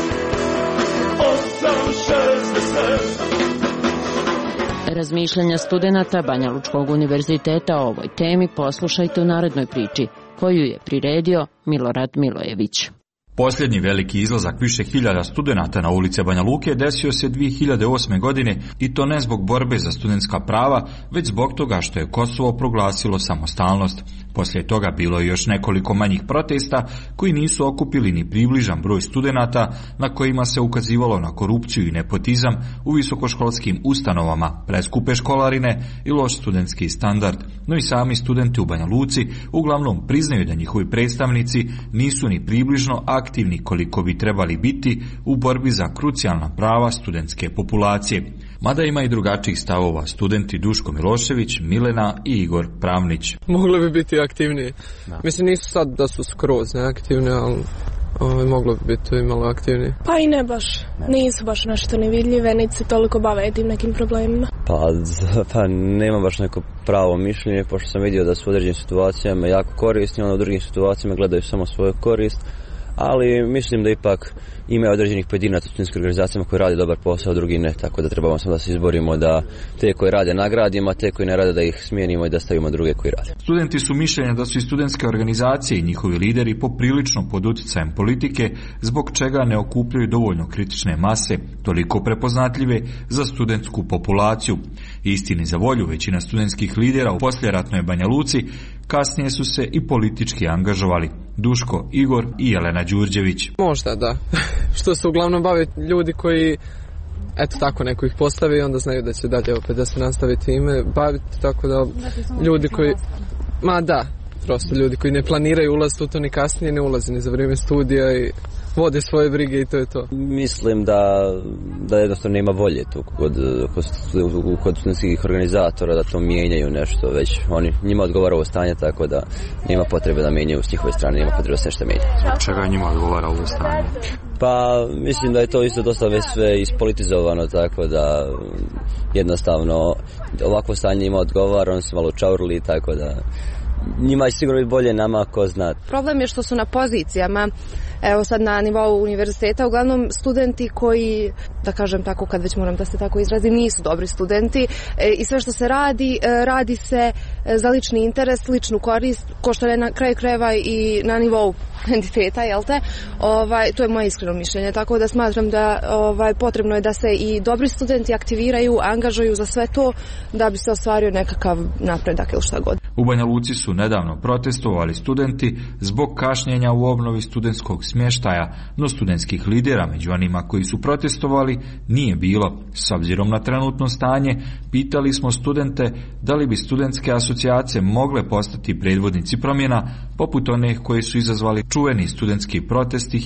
860. Razmišljanja studenata Banjalučkog univerziteta o ovoj temi poslušajte u narednoj priči, koju je priredio Milorad Milojević. Posljednji veliki izlazak više hiljada studenata na ulice Banja Luke desio se 2008. godine i to ne zbog borbe za studentska prava, već zbog toga što je Kosovo proglasilo samostalnost. Poslije toga bilo je još nekoliko manjih protesta koji nisu okupili ni približan broj studenata, na kojima se ukazivalo na korupciju i nepotizam u visokoškolskim ustanovama, preskupe školarine i loš studentski standard. No i sami studenti u Banja Luci uglavnom priznaju da njihovi predstavnici nisu ni približno aktivni koliko bi trebali biti u borbi za krucijalna prava studentske populacije. Mada ima i drugačijih stavova, studenti Duško Milošević, Milena i Igor Pravnić. Mogli bi biti aktivniji. Da. Mislim, nisu sad da su skroz neaktivni, ali moglo bi biti malo aktivniji. Pa i ne baš. Nisu baš nešto nevidljive, niti se toliko bave tim nekim problemima. Pa nemam baš neko pravo mišljenje, pošto sam vidio da su u određenim situacijama jako korisni, onda u drugim situacijama gledaju samo svoju korist. Ali mislim da ipak ima određenih pojedinaca u studentskim organizacijama koji rade dobar posao, drugi ne, tako da trebamo samo da se izborimo da te koji rade nagradimo, a te koji ne rade da ih smijenimo i da stavimo druge koji rade. Studenti su mišljenja da su i studentske organizacije i njihovi lideri poprilično pod utjecajem politike, zbog čega ne okupljaju dovoljno kritične mase, toliko prepoznatljive za studentsku populaciju. Istini za volju, većina studentskih lidera u poslijeratnoj Banja Luci kasnije su se i politički angažovali. Duško, Igor i Jelena Đurđević. Možda da, što se uglavnom bave ljudi koji, eto tako, neko ih postavi i onda znaju da će dalje opet da se nastavi time baviti, tako da ljudi koji, prosto ljudi koji ne planiraju ulaziti u to ni kasnije, ne ulaze ni za vrijeme studija i vode svoje brige i to je to. Mislim da jednostavno nema volje tu kod studentskih organizatora da to mijenjaju nešto, već njima odgovara ovo stanje, tako da nema potrebe da mijenjaju s njihove strane, nema potrebe da se nešto mijenja. Zbog čega njima odgovara ovo stanje? Pa mislim da je to isto dosta već sve ispolitizovano, tako da jednostavno ovakvo stanje njima odgovara, oni su malo čaurli, tako da njima je sigurno bolje, nama ko zna. Problem je što su na pozicijama evo sad na nivou univerziteta, uglavnom studenti koji, da kažem tako, kad već moram da se tako izrazim, nisu dobri studenti i sve što se radi, radi se za lični interes, ličnu korist, ko što je na kraju krajeva i na nivou entiteta, jel te? To je moje iskreno mišljenje, tako da smatram da potrebno je da se i dobri studenti aktiviraju, angažuju za sve to da bi se ostvario nekakav napredak ili šta god. U Banja Luci su nedavno protestovali studenti zbog kašnjenja u obnovi studentskog smještaja, no studentskih lidera među onima koji su protestovali nije bilo. S obzirom na trenutno stanje, pitali smo studente da li bi studentske asocijacije mogle postati predvodnici promjena, poput onih koji su izazvali čuveni studentski protesti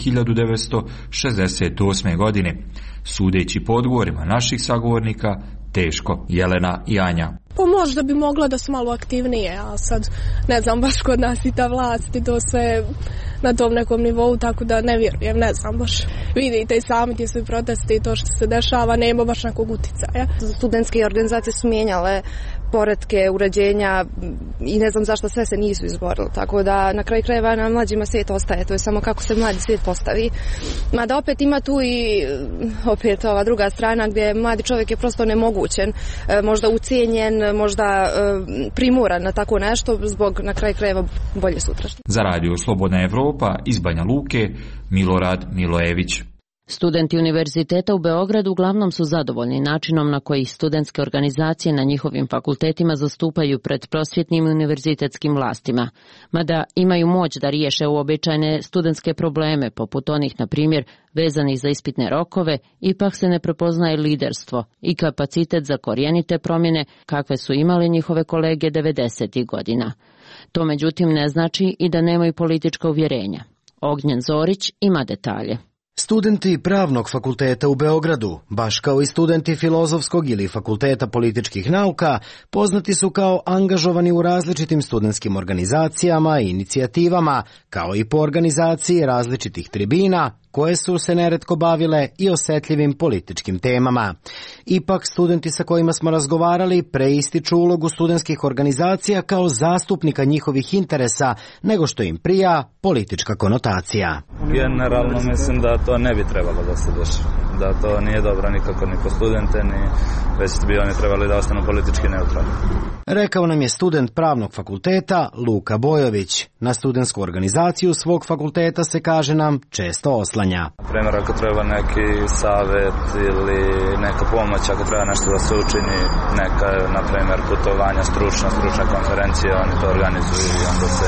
1968. godine. Sudeći po odgovorima naših sagovornika, teško. Jelena i Anja. Pa možda bi mogla da su malo aktivnije, a sad ne znam baš kod nas i ta vlast i to sve na tom nekom nivou, tako da ne vjerujem, ne znam baš. Vidite i sami ti svi protesti i to što se dešava, nema baš nekog uticaja. Studentske organizacije su mijenjale poretke, uređenja i ne znam zašto sve se nisu izborili, tako da na kraju krajeva na mlađima svijet ostaje, to je samo kako se mladi svijet postavi. Mada opet ima tu i opet ova druga strana gdje mladi čovjek je prosto nemogućen, možda ucijenjen, možda primoran na tako nešto zbog na kraju krajeva bolje sutrašnje. Za Radio Slobodna Evropa iz Banja Luke, Milorad Milojević. Studenti Univerziteta u Beogradu uglavnom su zadovoljni načinom na koji studentske organizacije na njihovim fakultetima zastupaju pred prosvjetnim i univerzitetskim vlastima. Mada imaju moć da riješe uobičajene studentske probleme, poput onih, na primjer, vezanih za ispitne rokove, ipak se ne prepoznaje liderstvo i kapacitet za korijenite promjene kakve su imali njihove kolege 90. godina. To međutim ne znači i da nemaju politička uvjerenja. Ognjen Zorić ima detalje. Studenti Pravnog fakulteta u Beogradu, baš kao i studenti Filozofskog ili Fakulteta političkih nauka, poznati su kao angažovani u različitim studentskim organizacijama i inicijativama, kao i po organizaciji različitih tribina, koje su se neretko bavile i osjetljivim političkim temama. Ipak, studenti sa kojima smo razgovarali preističu ulogu studentskih organizacija kao zastupnika njihovih interesa, nego što im prija politička konotacija. Generalno mislim da to ne bi trebalo da se deši. Da to nije dobro nikako ni po studente, ni već bi oni trebali da ostanu politički neutralni. Rekao nam je student Pravnog fakulteta Luka Bojović. Na studentsku organizaciju svog fakulteta se, kaže nam, često oslanja. Na primjer, ako treba neki savjet ili neka pomoć, ako treba nešto da se učini, neka, na primjer, putovanja, stručne konferencije, oni to organizuju i onda se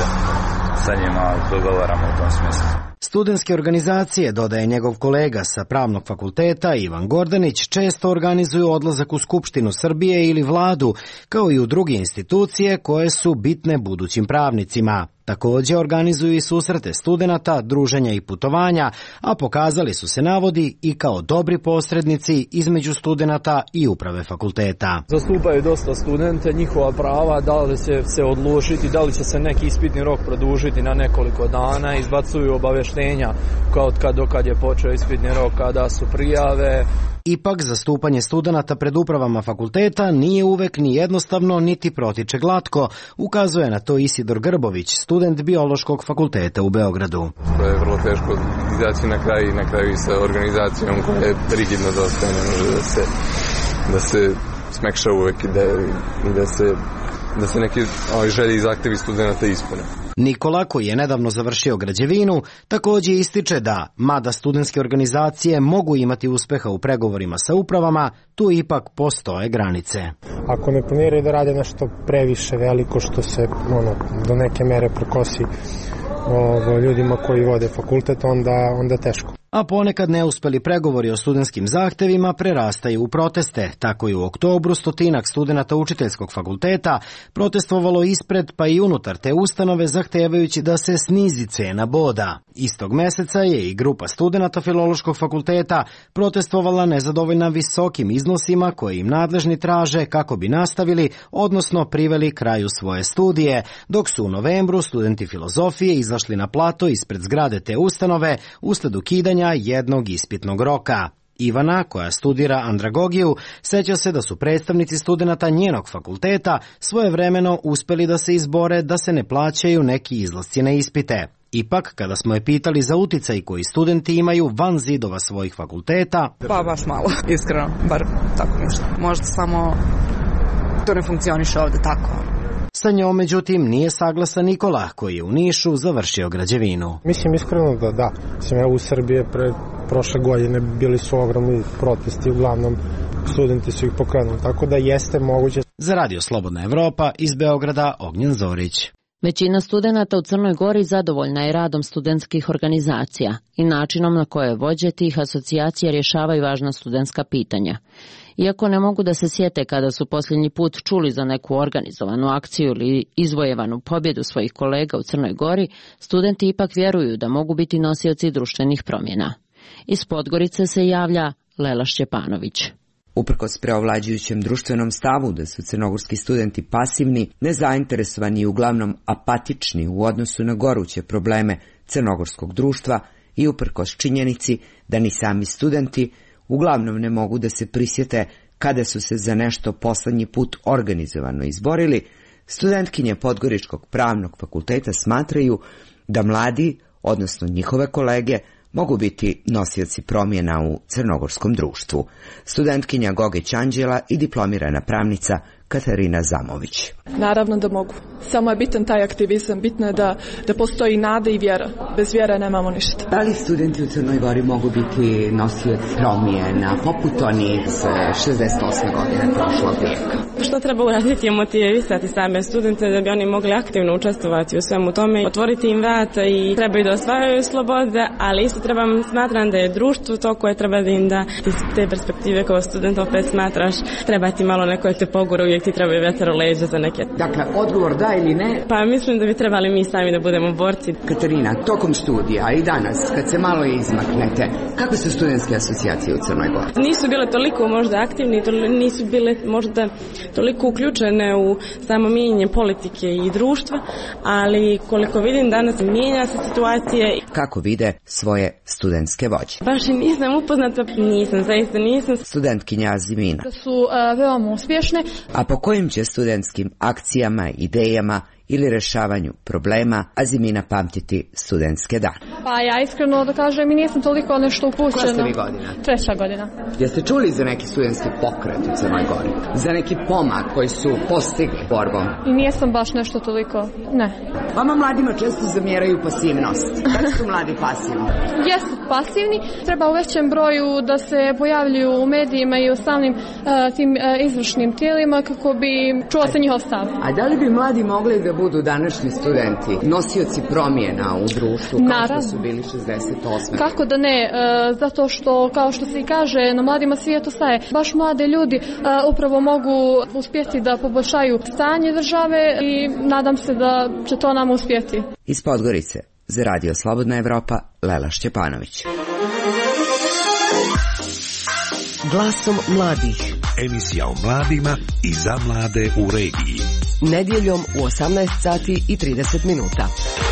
sa njima dogovaramo u tom smislu. Studentske organizacije, dodaje njegov kolega sa Pravnog fakulteta Ivan Gordanić, često organizuju odlazak u Skupštinu Srbije ili vladu, kao i u druge institucije koje su bitne budućim pravnicima. Također organizuju i susrete studenata, druženja i putovanja, a pokazali su se, navodi, i kao dobri posrednici između studenata i uprave fakulteta. Zastupaju dosta studente, njihova prava, da li će se odlučiti, da li će se neki ispitni rok produžiti na nekoliko dana, izbacuju obavještenja kao dokad je počeo ispitni rok, kada su prijave. Ipak, zastupanje studenata pred upravama fakulteta nije uvek ni jednostavno, niti protiče glatko, ukazuje na to Isidor Grbović, student Biološkog fakulteta u Beogradu. To je vrlo teško izaći na kraju i sa organizacijom koja je rigidno dosta, ne može da se smekša uvek i da se neki želje i zahtevi studenata ispune. Nikola, koji je nedavno završio građevinu, također ističe da, mada studentske organizacije mogu imati uspeha u pregovorima sa upravama, tu ipak postoje granice. Ako ne planiraju da rade nešto previše veliko što se do neke mere prekosi ljudima koji vode fakultet, onda teško. A ponekad neuspeli pregovori o studentskim zahtevima prerastaju u proteste. Tako i u oktobru 100 studenata Učiteljskog fakulteta protestovalo ispred pa i unutar te ustanove zahtevajući da se snizi cena boda. Istog mjeseca je i grupa studenata Filološkog fakulteta protestovala nezadovoljna visokim iznosima koje im nadležni traže kako bi nastavili, odnosno priveli kraju svoje studije, dok su u novembru studenti filozofije izašli na plato ispred zgrade te ustanove uslijed ukidanja jednog ispitnog roka. Ivana, koja studira andragogiju, sjeća se da su predstavnici studenata njenog fakulteta svojevremeno uspjeli da se izbore da se ne plaćaju neki izlasci na ispite. Ipak, kada smo je pitali za uticaj koji studenti imaju van zidova svojih fakulteta... Pa baš malo, iskreno, bar tako nešto. Možda samo to ne funkcioniše ovde tako. Sa njom, međutim, nije saglasan Nikola, koji je u Nišu završio građevinu. Mislim iskreno da da. U Srbiji prošle godine bili su ogromni protesti, uglavnom studenti su ih pokrenuli, tako da jeste moguće. Za Radio Slobodna Evropa iz Beograda, Ognjen Zorić. Većina studenata u Crnoj Gori zadovoljna je radom studentskih organizacija i načinom na koje vođe tih asocijacija rješavaju važna studentska pitanja. Iako ne mogu da se sjete kada su posljednji put čuli za neku organizovanu akciju ili izvojevanu pobjedu svojih kolega u Crnoj Gori, studenti ipak vjeruju da mogu biti nosioci društvenih promjena. Iz Podgorice se javlja Lela Šćepanović. Uprkos preovlađujućem društvenom stavu da su crnogorski studenti pasivni, nezainteresovani i uglavnom apatični u odnosu na goruće probleme crnogorskog društva i uprkos činjenici da ni sami studenti uglavnom ne mogu da se prisjete kada su se za nešto poslednji put organizovano izborili, studentkinje Podgoričkog pravnog fakulteta smatraju da mladi, odnosno njihove kolege, mogu biti nosioci promjena u crnogorskom društvu. Studentkinja Gogeć Anđela i diplomirana pravnica Katarina Zamović. Naravno da mogu. Samo je bitan taj aktivizam, bitno je da postoji nada i vjera. Bez vjere nemamo ništa. Da li studenti u Crnoj Gori mogu biti nosioci promjena poput onih iz 68. godine prošlog vijeka? Što treba uraditi je motivisati same studente da bi oni mogli aktivno učestvovati u svemu tome, otvoriti im vrata i trebaju da osvajaju slobode, ali isto smatram da je društvo to koje treba da im da iz te perspektive kao student opet smatraš treba ti malo neko te pogura, uvijek ti trebaju vjetar u leđa za neke. Dakle, odgovor da ili ne? Pa mislim da bi trebali mi sami da budemo borci. Katarina, tokom studija i danas, kad se malo izmaknete, kakve su studentske asocijacije u Crnoj Gori? Nisu bile toliko možda aktivni, nisu bile možda toliko uključene u samo mijenjanje politike i društva, ali koliko vidim danas mijenja se situacije. Kako vide svoje studentske vođe? Baš i nisam upoznata, zaista nisam. Studentkinja Azimina. Da su veoma uspješne. A po kojim će studentskim akcijama, idejama ili rešavanju problema Azimina pamtiti studentske dane? Pa ja iskreno da kažem i nisam toliko nešto upućena. Koja ste vi godina? 3. godina. Jeste čuli za neki studentski pokret u Crnoj Gori? Za neki pomak koji su postigli borbom? I nijesam baš nešto toliko, ne. Vama mladima često zamjeraju pasivnost. Kako su mladi pasivni? Jesu pasivni. Treba u većem broju da se pojavljuju u medijima i u samim tim izvršnim tijelima kako bi čuo se njihov stav. A da li bi mladi mogli da budu današnji studenti nosioci promjena u društvu kao što su bili 68. Kako da ne, zato što kao što se i kaže na mladima svijetu staje, baš mlade ljudi upravo mogu uspjeti da poboljšaju stanje države i nadam se da će to nam uspjeti. Iz Podgorice za Radio Slobodna Evropa, Lela Šćepanović. Glasom mladih. Emisija o mladima i za mlade u regiji. Nedjeljom u 18 sati i 30 minuta.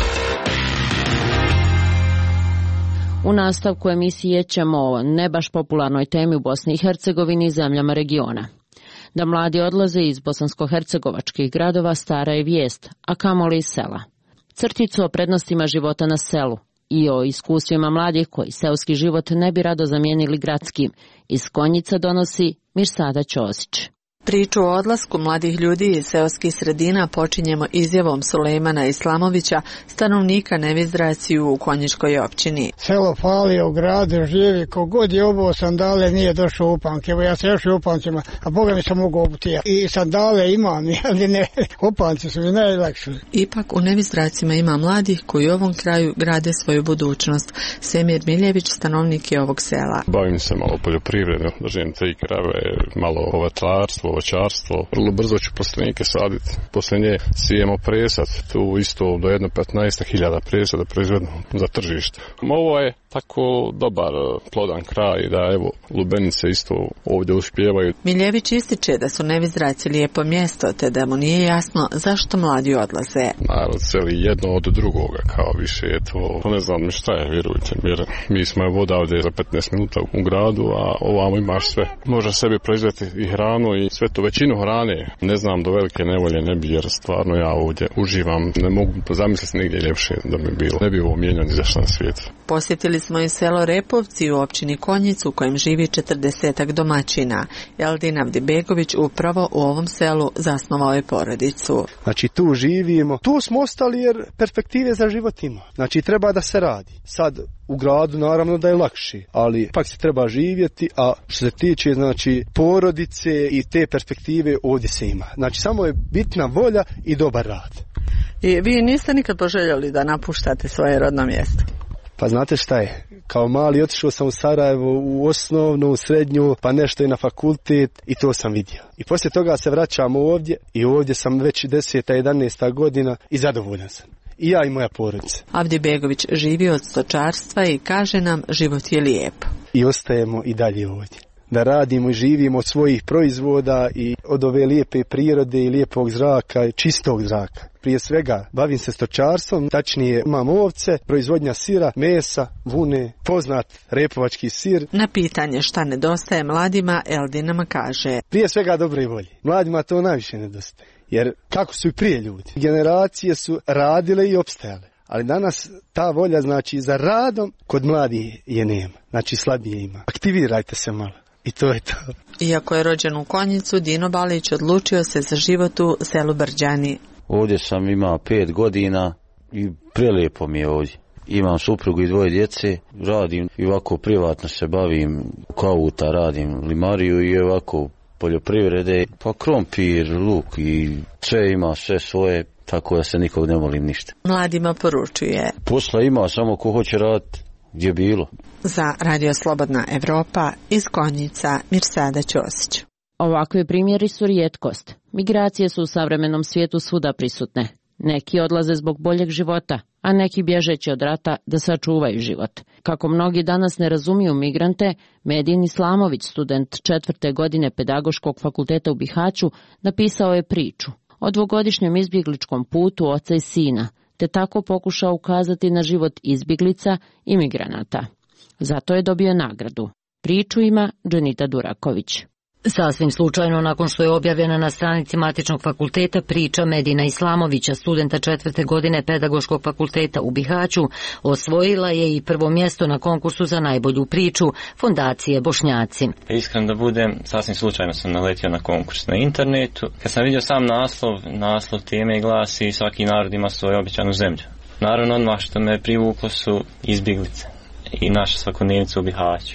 U nastavku emisije ćemo o ne baš popularnoj temi u Bosni i Hercegovini i zemljama regiona. Da mladi odlaze iz bosansko-hercegovačkih gradova stara je vijest, a kamoli iz sela. Crticu o prednostima života na selu i o iskustvima mladih koji seoski život ne bi rado zamijenili gradskim iz Konjica donosi Mirsada Ćosić. Priču o odlasku mladih ljudi iz seoskih sredina počinjemo izjavom Sulejmana Islamovića, stanovnika Nevizdraciju u Konjičkoj općini. Selo fali, u gradu živi, kogod je obuo sandale nije došao u upanke. Evo ja sam još u upancima, a Boga mi sam mogu obuti. I sandale imam, ali ne, upanci su mi najlakši. Ipak u Nevizdracima ima mladih koji u ovom kraju grade svoju budućnost. Semir Miljević, stanovnik je ovog sela. Bavim se malo poljoprivredom, držim 3 krave, malo ovatarstvo, voćarstvo. Vrlo brzo ću plastrenike saditi. Poslije nje sijemo presad. Tu isto do 15.000 presada proizvedno za tržište. Ovo je tako dobar, plodan kraj da evo lubenice isto ovdje uspijevaju. Miljević ističe da su Nevizraci lijepo mjesto, te da mu nije jasno zašto mladi odlaze. Narod seli jedno od drugoga, kao više je to, ne znam ni šta je, vjerujte, jer mi smo voda ovdje za 15 minuta u gradu, a ovamo imaš sve. Može sebi proizvesti i hranu i sve to, većinu hrane. Ne znam, do velike nevolje ne bi, jer stvarno ja ovdje uživam, ne mogu zamisliti nigdje ljepše da bi bilo. Ne bi ovo mijenjao ni za šta na svijetu. Posjetili smo i selo Repovci u općini Konjic u kojem živi 40 domaćina. Eldin Avdibegović upravo u ovom selu zasnovao je porodicu. Znači tu živimo, tu smo ostali jer perspektive za život ima. Znači treba da se radi. Sad u gradu naravno da je lakše, ali pak se treba živjeti, a što se tiče znači porodice i te perspektive ovdje se ima. Znači samo je bitna volja i dobar rad. I vi niste nikad poželjeli da napuštate svoje rodno mjesto? Pa znate šta je, kao mali otišao sam u Sarajevo u osnovnu, u srednju, pa nešto i na fakultet i to sam vidio. I poslije toga se vraćam ovdje i ovdje sam već 10. 11. godina i zadovoljan sam. I ja i moja porodica. Avdibegović živi od stočarstva i kaže nam život je lijep. I ostajemo i dalje ovdje. Da radimo i živimo od svojih proizvoda i od ove lijepe prirode i lijepog zraka i čistog zraka. Prije svega bavim se stočarstvom, tačnije imam ovce, proizvodnja sira, mesa, vune, poznat repovački sir. Na pitanje šta nedostaje mladima, Eldin nam kaže: prije svega dobre volje. Mladima to najviše nedostaje. Jer kako su i prije ljudi. Generacije su radile i opstajale. Ali danas ta volja znači za radom kod mladih je nema. Znači slabije ima. Aktivirajte se malo. I to je to. Iako je rođen u Konjicu, Dino Balić odlučio se za život u selu Brđani. Ovdje sam imao 5 godina i prelijepo mi je ovdje. Imam suprugu i 2 djece, radim i ovako privatno se bavim, kauta radim limariju i ovako poljoprivrede, pa krompir, luk i sve ima, sve svoje, tako da se nikog ne molim ništa. Mladima poručuje: posla ima, samo ko hoće raditi, gdje bilo. Za Radio Slobodna Evropa iz Konjica, Mirsada Ćosić. Ovakvi primjeri su rijetkost. Migracije su u savremenom svijetu svuda prisutne. Neki odlaze zbog boljeg života, a neki bježeći od rata da sačuvaju život. Kako mnogi danas ne razumiju migrante, Medin Islamović, student 4. godine Pedagoškog fakulteta u Bihaću, napisao je priču o dvogodišnjem izbjegličkom putu oca i sina, te tako pokušao ukazati na život izbjeglica i migranata. Zato je dobio nagradu. Priču ima Dženita Duraković. Sasvim slučajno, nakon što je objavljena na stranici Matičnog fakulteta priča Medina Islamovića, studenta 4. godine Pedagoškog fakulteta u Bihaću, osvojila je i prvo mjesto na konkursu za najbolju priču Fondacije Bošnjaci. Iskren da budem, sasvim slučajno sam naletio na konkurs na internetu. Kad sam vidio sam naslov teme glasi: svaki narod ima svoju obećanu zemlju. Naravno, odmah što me privuklo su izbjeglice i naša svakodnevnica u Bihaću.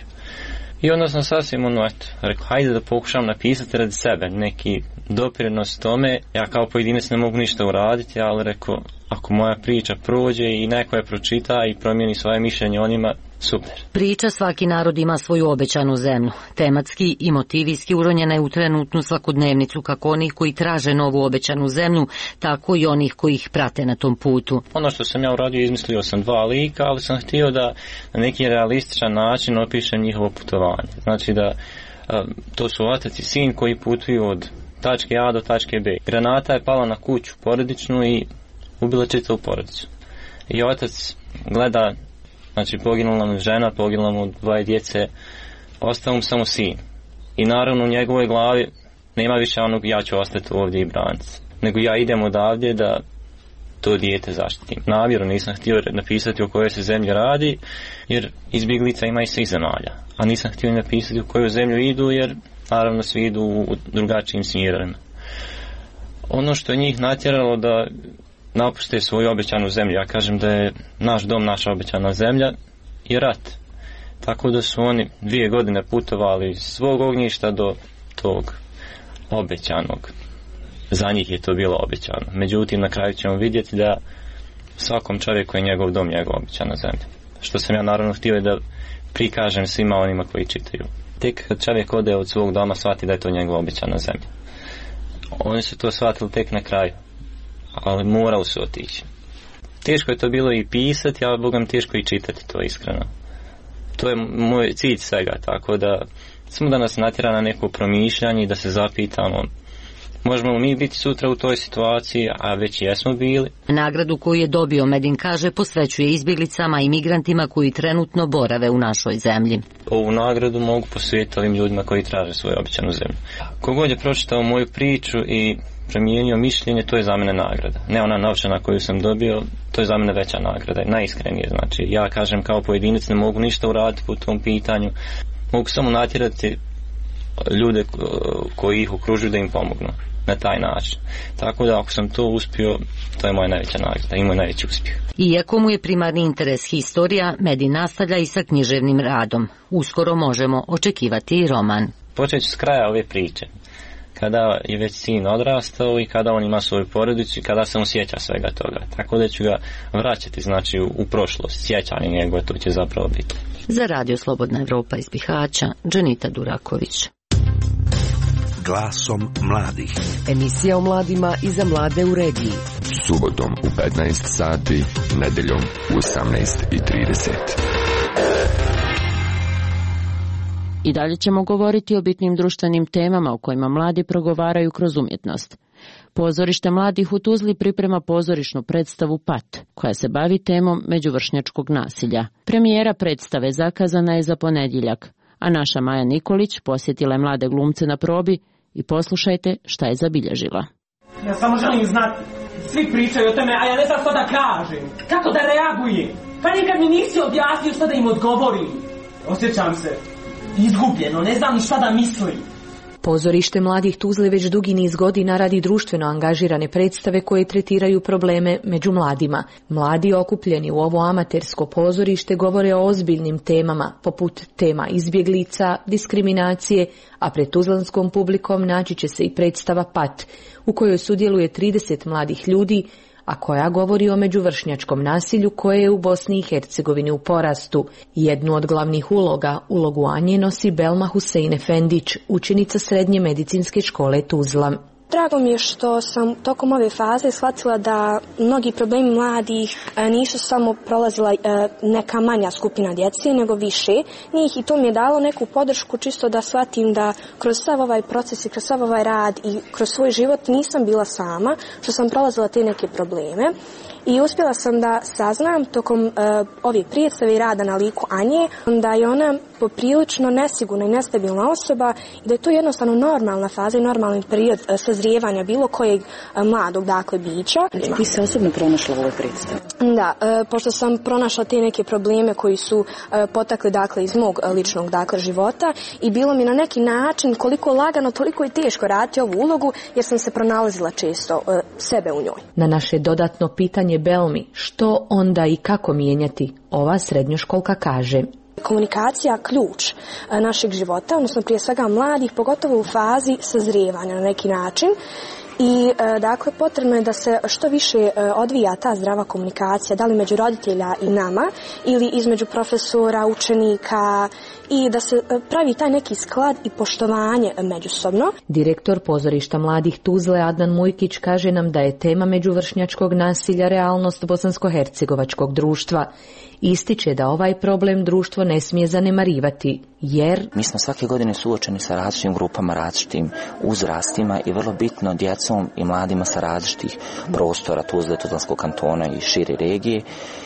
I onda sam sasvim rekao, hajde da pokušam napisati radi sebe neki doprinos tome. Ja kao pojedinac ne mogu ništa uraditi, ali rekao, ako moja priča prođe i neko je pročita i promijeni svoje mišljenje o njima, super. Priča svaki narod ima svoju obećanu zemlju. Tematski i motivijski uronjena je u trenutnu svakodnevnicu kako onih koji traže novu obećanu zemlju, tako i onih koji ih prate na tom putu. Ono što sam ja uradio, izmislio sam 2 lika, ali sam htio da na neki realističan način opišem njihovo putovanje. Znači da to su otac i sin koji putuju od tačke A do tačke B. Granata je pala na kuću porodičnu i ubila čitavu porodicu. I otac gleda, znači poginula mu žena, poginula mu 2 djece, ostao mu samo sin. I naravno u njegovoj glavi nema više onog ja ću ostati ovdje i braniti, nego ja idem odavdje da to dijete zaštitim. Namjerno nisam htio napisati o kojoj se zemlji radi, jer izbjeglica ima i svih zemalja. A nisam htio napisati u koju zemlju idu, jer naravno svi idu u drugačijim smjerovima. Ono što je njih natjeralo da napuste svoju obećanu zemlju, ja kažem da je naš dom naša obećana zemlja, je rat. Tako da su oni 2 godine putovali iz svog ognjišta do tog obećanog. Za njih je to bilo obećano. Međutim, na kraju ćemo vidjeti da svakom čovjeku je njegov dom njegova obećana zemlja. Što sam ja naravno htio da prikažem svima onima koji čitaju. Tek kad čovjek ode od svog doma, shvati da je to njegova obećana zemlja. Oni su to shvatili tek na kraju, ali morali su otići. Teško je to bilo i pisati, ali bogam teško i čitati to, iskreno. To je moj cilj svega, tako da samo da nas natjera na neko promišljanje i da se zapitamo možemo mi biti sutra u toj situaciji, a već jesmo bili. Nagradu koju je dobio, Medin kaže, posvećuje izbjeglicama i migrantima koji trenutno borave u našoj zemlji. Ovu nagradu mogu posvetiti ovim ljudima koji traže svoju obećanu zemlju. Kogod je pročitao moju priču i promijenio mišljenje, to je za mene nagrada. Ne ona novčana koju sam dobio, to je za mene veća nagrada, najiskrenije. Znači, ja kažem kao pojedinac ne mogu ništa uraditi po tom pitanju, mogu samo natjerati ljude koji ih okružuju da im pomognu na taj način. Tako da ako sam to uspio, to je moja najveća nagrada i moj najveći uspjeh. Iako mu je primarni interes historija, Medin nastavlja i sa književnim radom. Uskoro možemo očekivati i roman. Počet ću s kraja ove priče. Kada je već sin odrastao i kada on ima svoju porodicu i kada se on sjeća svega toga. Tako da ću ga vraćati, znači, u prošlost. Sjećanje njegove, to će zapravo biti. Za Radio Slobodna Evropa iz Bihaća, Dženita Duraković. Glasom mladih. Emisija o mladima i za mlade u regiji. Subotom u 15 sati, nedeljom u 18:30. I dalje ćemo govoriti o bitnim društvenim temama o kojima mladi progovaraju kroz umjetnost. Pozorište mladih u Tuzli priprema pozorišnu predstavu Pat, koja se bavi temom međuvršnjačkog nasilja. Premijera predstave zakazana je za ponedjeljak, a naša Maja Nikolić posjetila je mlade glumce na probi i poslušajte šta je zabilježila. Ja samo želim znati, svi pričaju o tome, a ja ne znam što da kažem, kako da reagujem. Pa nikad mi nisi objasnio šta da im odgovorim. Osjećam se izgubljeno, ne znam ni šta da mislim. Pozorište mladih Tuzle već dugi niz godina radi društveno angažirane predstave koje tretiraju probleme među mladima. Mladi okupljeni u ovo amatersko pozorište govore o ozbiljnim temama, poput tema izbjeglica, diskriminacije, a pred tuzlanskom publikom naći će se i predstava Pat, u kojoj sudjeluje 30 mladih ljudi, a koja govori o međuvršnjačkom nasilju koje je u Bosni i Hercegovini u porastu. Jednu od glavnih uloga, ulogu Anje, nosi Belma Husein Efendić, učenica Srednje medicinske škole Tuzla. Drago mi je što sam tokom ove faze shvatila da mnogi problemi mladih nisu samo prolazila neka manja skupina djece, nego više njih, i to mi je dalo neku podršku čisto da shvatim da kroz sav ovaj proces i kroz sav ovaj rad i kroz svoj život nisam bila sama, što sam prolazila te neke probleme. I uspjela sam da saznam tokom ove predstave i rada na liku Anje da je ona poprilično nesigurna i nestabilna osoba i da je to jednostavno normalna faza i normalni period sazrijevanja bilo kojeg mladog, dakle, bića. Ti se osobno pronašla u ovoj predstavi? Da, pošto sam pronašla te neke probleme koji su potakli, dakle, iz mog ličnog, dakle, života, i bilo mi na neki način koliko lagano, toliko i teško raditi ovu ulogu, jer sam se pronalazila često sebe u njoj. Na naše dodatno pitanje Belmi, što onda i kako mijenjati, ova srednjoškolka kaže: Komunikacija ključ našeg života, odnosno prije svega mladih, pogotovo u fazi sazrijevanja na neki način. I dakle potrebno je da se što više odvija ta zdrava komunikacija, da li među roditelja i nama ili između profesora, učenika, i da se pravi taj neki sklad i poštovanje međusobno. Direktor pozorišta mladih Tuzle Adnan Mujkić kaže nam da je tema međuvršnjačkog nasilja realnost bosansko-hercegovačkog društva. Ističe da ovaj problem društvo ne smije zanemarivati, jer mi smo svake godine suočeni sa različitim grupama, različitim uzrastima i vrlo bitno djecom i mladima sa različitih prostora Tuzle, Tuzlanskog kantona i šire regije.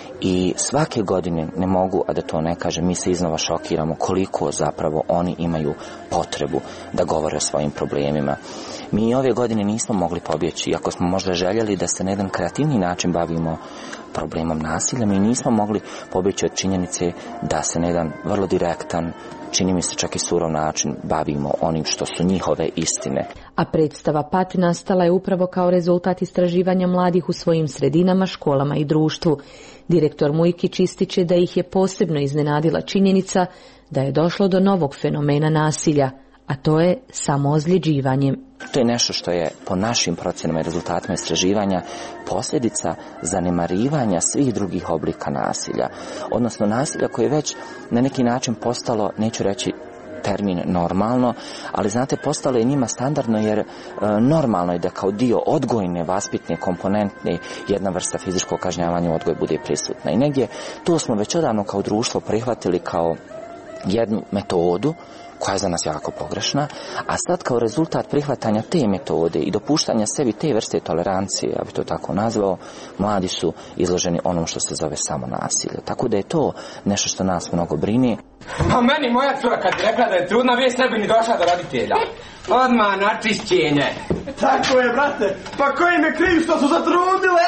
I svake godine, ne mogu a da to ne kažem, mi se iznova šokiramo koliko zapravo oni imaju potrebu da govore o svojim problemima. Mi ove godine nismo mogli pobjeći, iako smo možda željeli da se na jedan kreativni način bavimo problemom nasilja, mi nismo mogli pobjeći od činjenice da se na jedan vrlo direktan, čini mi se čak i surov način, bavimo onim što su njihove istine. A predstava Pat nastala je upravo kao rezultat istraživanja mladih u svojim sredinama, školama i društvu. Direktor Mujkić ističe da ih je posebno iznenadila činjenica da je došlo do novog fenomena nasilja, a to je samoozljeđivanje. To je nešto što je po našim procjenama i rezultatima istraživanja posljedica zanemarivanja svih drugih oblika nasilja. Odnosno nasilja koje je već na neki način postalo, neću reći termin normalno, ali znate, postalo je njima standardno, jer normalno je da kao dio odgojne, vaspitne komponentne jedna vrsta fizičkog kažnjavanja u odgoju bude prisutna. I negdje to smo već odavno kao društvo prihvatili kao jednu metodu koja je za nas jako pogrešna, a sad kao rezultat prihvatanja te metode i dopuštanja sebi te vrste tolerancije, ja bih to tako nazvao, mladi su izloženi onom što se zove samo nasilje. Tako da je to nešto što nas mnogo brini. Ma meni moja cura kad je rekla da je trudna, vijest ne bi ni došla do roditelja. Odmah na čišćenje. Tako je, brate. Pa koji me kriv što su zatrudile?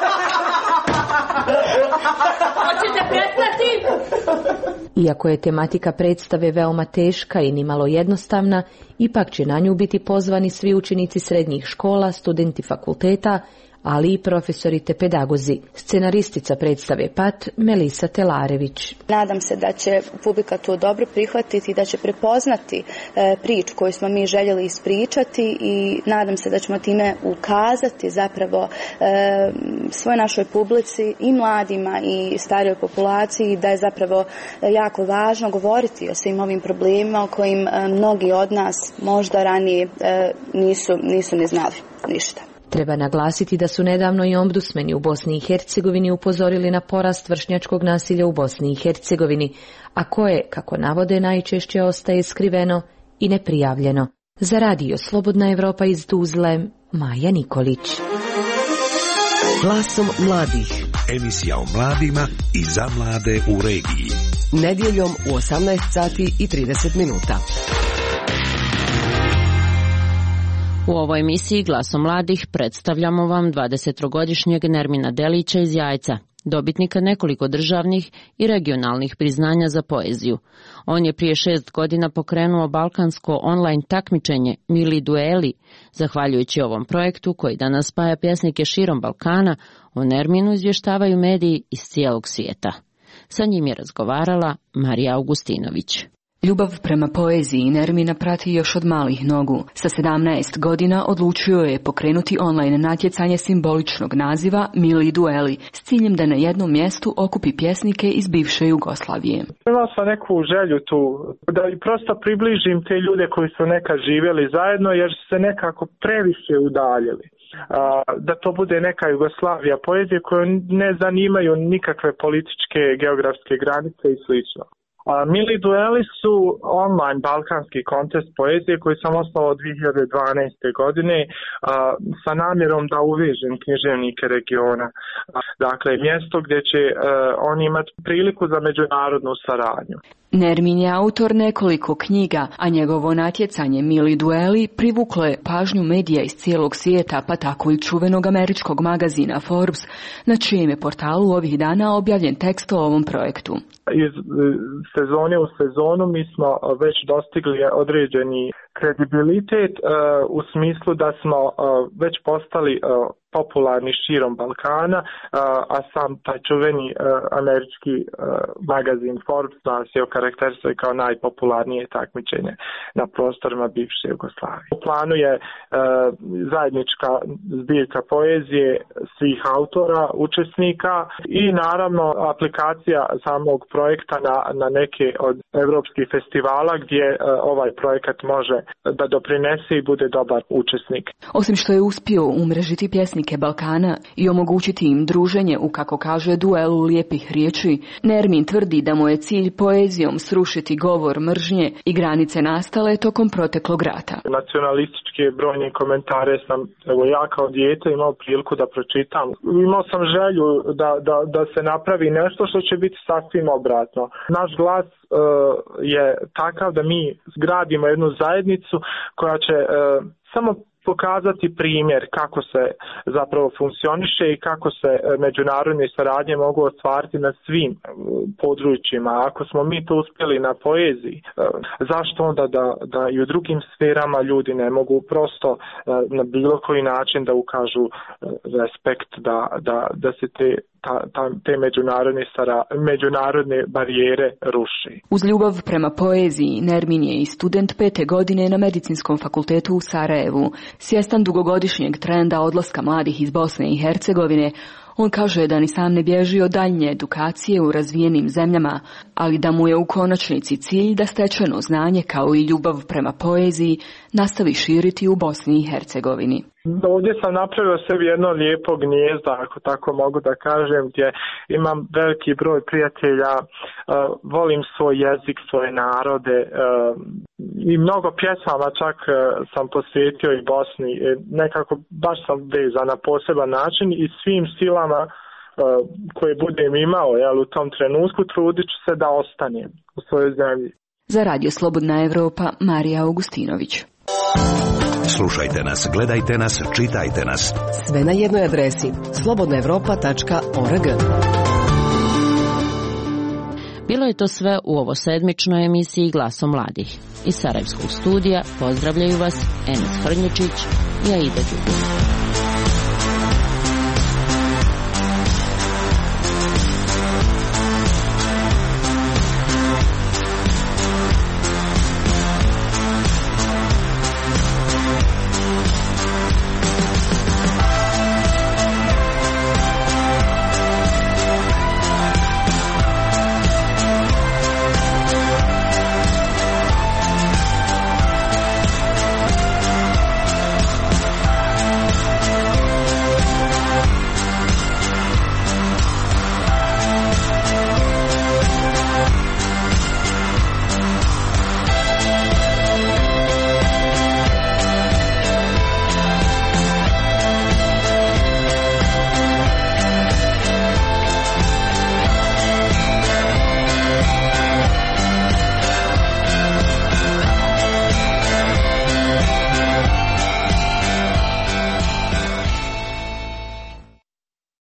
Hoćete prestati? Iako je tematika predstave veoma teška i nimalo jednostavna, ipak će na nju biti pozvani svi učenici srednjih škola, studenti fakulteta, ali i profesori te pedagozi. Scenaristica predstave Pat, Melisa Telarević. Nadam se da će publika to dobro prihvatiti i da će prepoznati priču koju smo mi željeli ispričati i nadam se da ćemo time ukazati zapravo svoj našoj publici i mladima i starijoj populaciji da je zapravo jako važno govoriti o svim ovim problemima o kojim mnogi od nas možda ranije nisu ni znali ništa. Treba naglasiti da su nedavno i ombudsmeni u Bosni i Hercegovini upozorili na porast vršnjačkog nasilja u Bosni i Hercegovini, a koje, kako navode, najčešće ostaje skriveno i neprijavljeno. Za radio Slobodna Evropa iz Tuzle, Maja Nikolić. Glasom mladih. Emisija o mladima i za mlade u regiji. Nedjeljom u 18:30. U ovoj emisiji Glasom mladih predstavljamo vam 23-godišnjeg Nermina Delića iz Jajca, dobitnika nekoliko državnih i regionalnih priznanja za poeziju. On je prije 6 godina pokrenuo balkansko online takmičenje Mili dueli. Zahvaljujući ovom projektu koji danas spaja pjesnike širom Balkana, o Nerminu izvještavaju mediji iz cijelog svijeta. Sa njim je razgovarala Marija Augustinović. Ljubav prema poeziji Nermina prati još od malih nogu. Sa 17 godina odlučio je pokrenuti online natjecanje simboličnog naziva Mili dueli s ciljem da na jednom mjestu okupi pjesnike iz bivše Jugoslavije. Imao sam neku želju tu da prosto približim te ljude koji su nekad živjeli zajedno jer su se nekako previše udaljili. Da to bude neka Jugoslavija poezije koju ne zanimaju nikakve političke, geografske granice i slično. Mili dueli su online balkanski kontest poezije koji sam osnovao 2012. godine sa namjerom da uvežem književnike regiona. Dakle, mjesto gdje će oni imati priliku za međunarodnu saradnju. Nermin je autor nekoliko knjiga, a njegovo natjecanje Mili dueli privuklo je pažnju medija iz cijelog svijeta, pa tako i čuvenog američkog magazina Forbes, na čijem je portalu ovih dana objavljen tekst o ovom projektu. Iz sezone u sezonu mi smo već dostigli određeni kredibilitet u smislu da smo već postali popularni širom Balkana, a sam taj čuveni američki magazin Forbes nas je okarakterisao kao najpopularnije takmičenje na prostorima bivše Jugoslavije. U planu je zajednička zbirka poezije svih autora, učesnika i naravno aplikacija samog projekta na neke od evropskih festivala gdje ovaj projekat može da doprinese i bude dobar učesnik. Osim što je uspio umrežiti pjesnike Balkana i omogućiti im druženje u, kako kaže, duelu lijepih riječi, Nermin tvrdi da mu je cilj poezijom srušiti govor mržnje i granice nastale tokom proteklog rata. Nacionalističke brojne komentare sam ja kao dijete imao priliku da pročitam. Imao sam želju da se napravi nešto što će biti sasvim obratno. Naš glas je takav da mi gradimo jednu zajednicu koja će samo pokazati primjer kako se zapravo funkcioniše i kako se međunarodne saradnje mogu ostvariti na svim područjima. Ako smo mi to uspjeli na poeziji, zašto onda da i u drugim sferama ljudi ne mogu prosto na bilo koji način da ukažu respekt, da se te međunarodne barijere ruši. Uz ljubav prema poeziji, Nermin je i student 5. godine na Medicinskom fakultetu u Sarajevu. Svjestan dugogodišnjeg trenda odlaska mladih iz Bosne i Hercegovine, on kaže da ni sam ne bježi od daljnje edukacije u razvijenim zemljama, ali da mu je u konačnici cilj da stečeno znanje kao i ljubav prema poeziji nastavi širiti u Bosni i Hercegovini. Ovdje sam napravio sebi jedno lijepo gnijezdo, ako tako mogu da kažem, gdje imam veliki broj prijatelja, volim svoj jezik, svoje narode i mnogo pjesama čak sam posvetio i Bosni. Nekako baš sam vezan na poseban način i svim silama koje budem imao u tom trenutku trudit ću se da ostanem u svojoj zemlji. Za Radio Slobodna Evropa, Marija Augustinović. Slušajte nas, gledajte nas, čitajte nas. Sve na jednoj adresi slobodnaevropa.org. Bilo je to sve u ovo sedmičnoj emisiji Glasom mladih. Iz Sarajevskog studija pozdravljaju vas Enes Hrnječić i Aida Đubrić.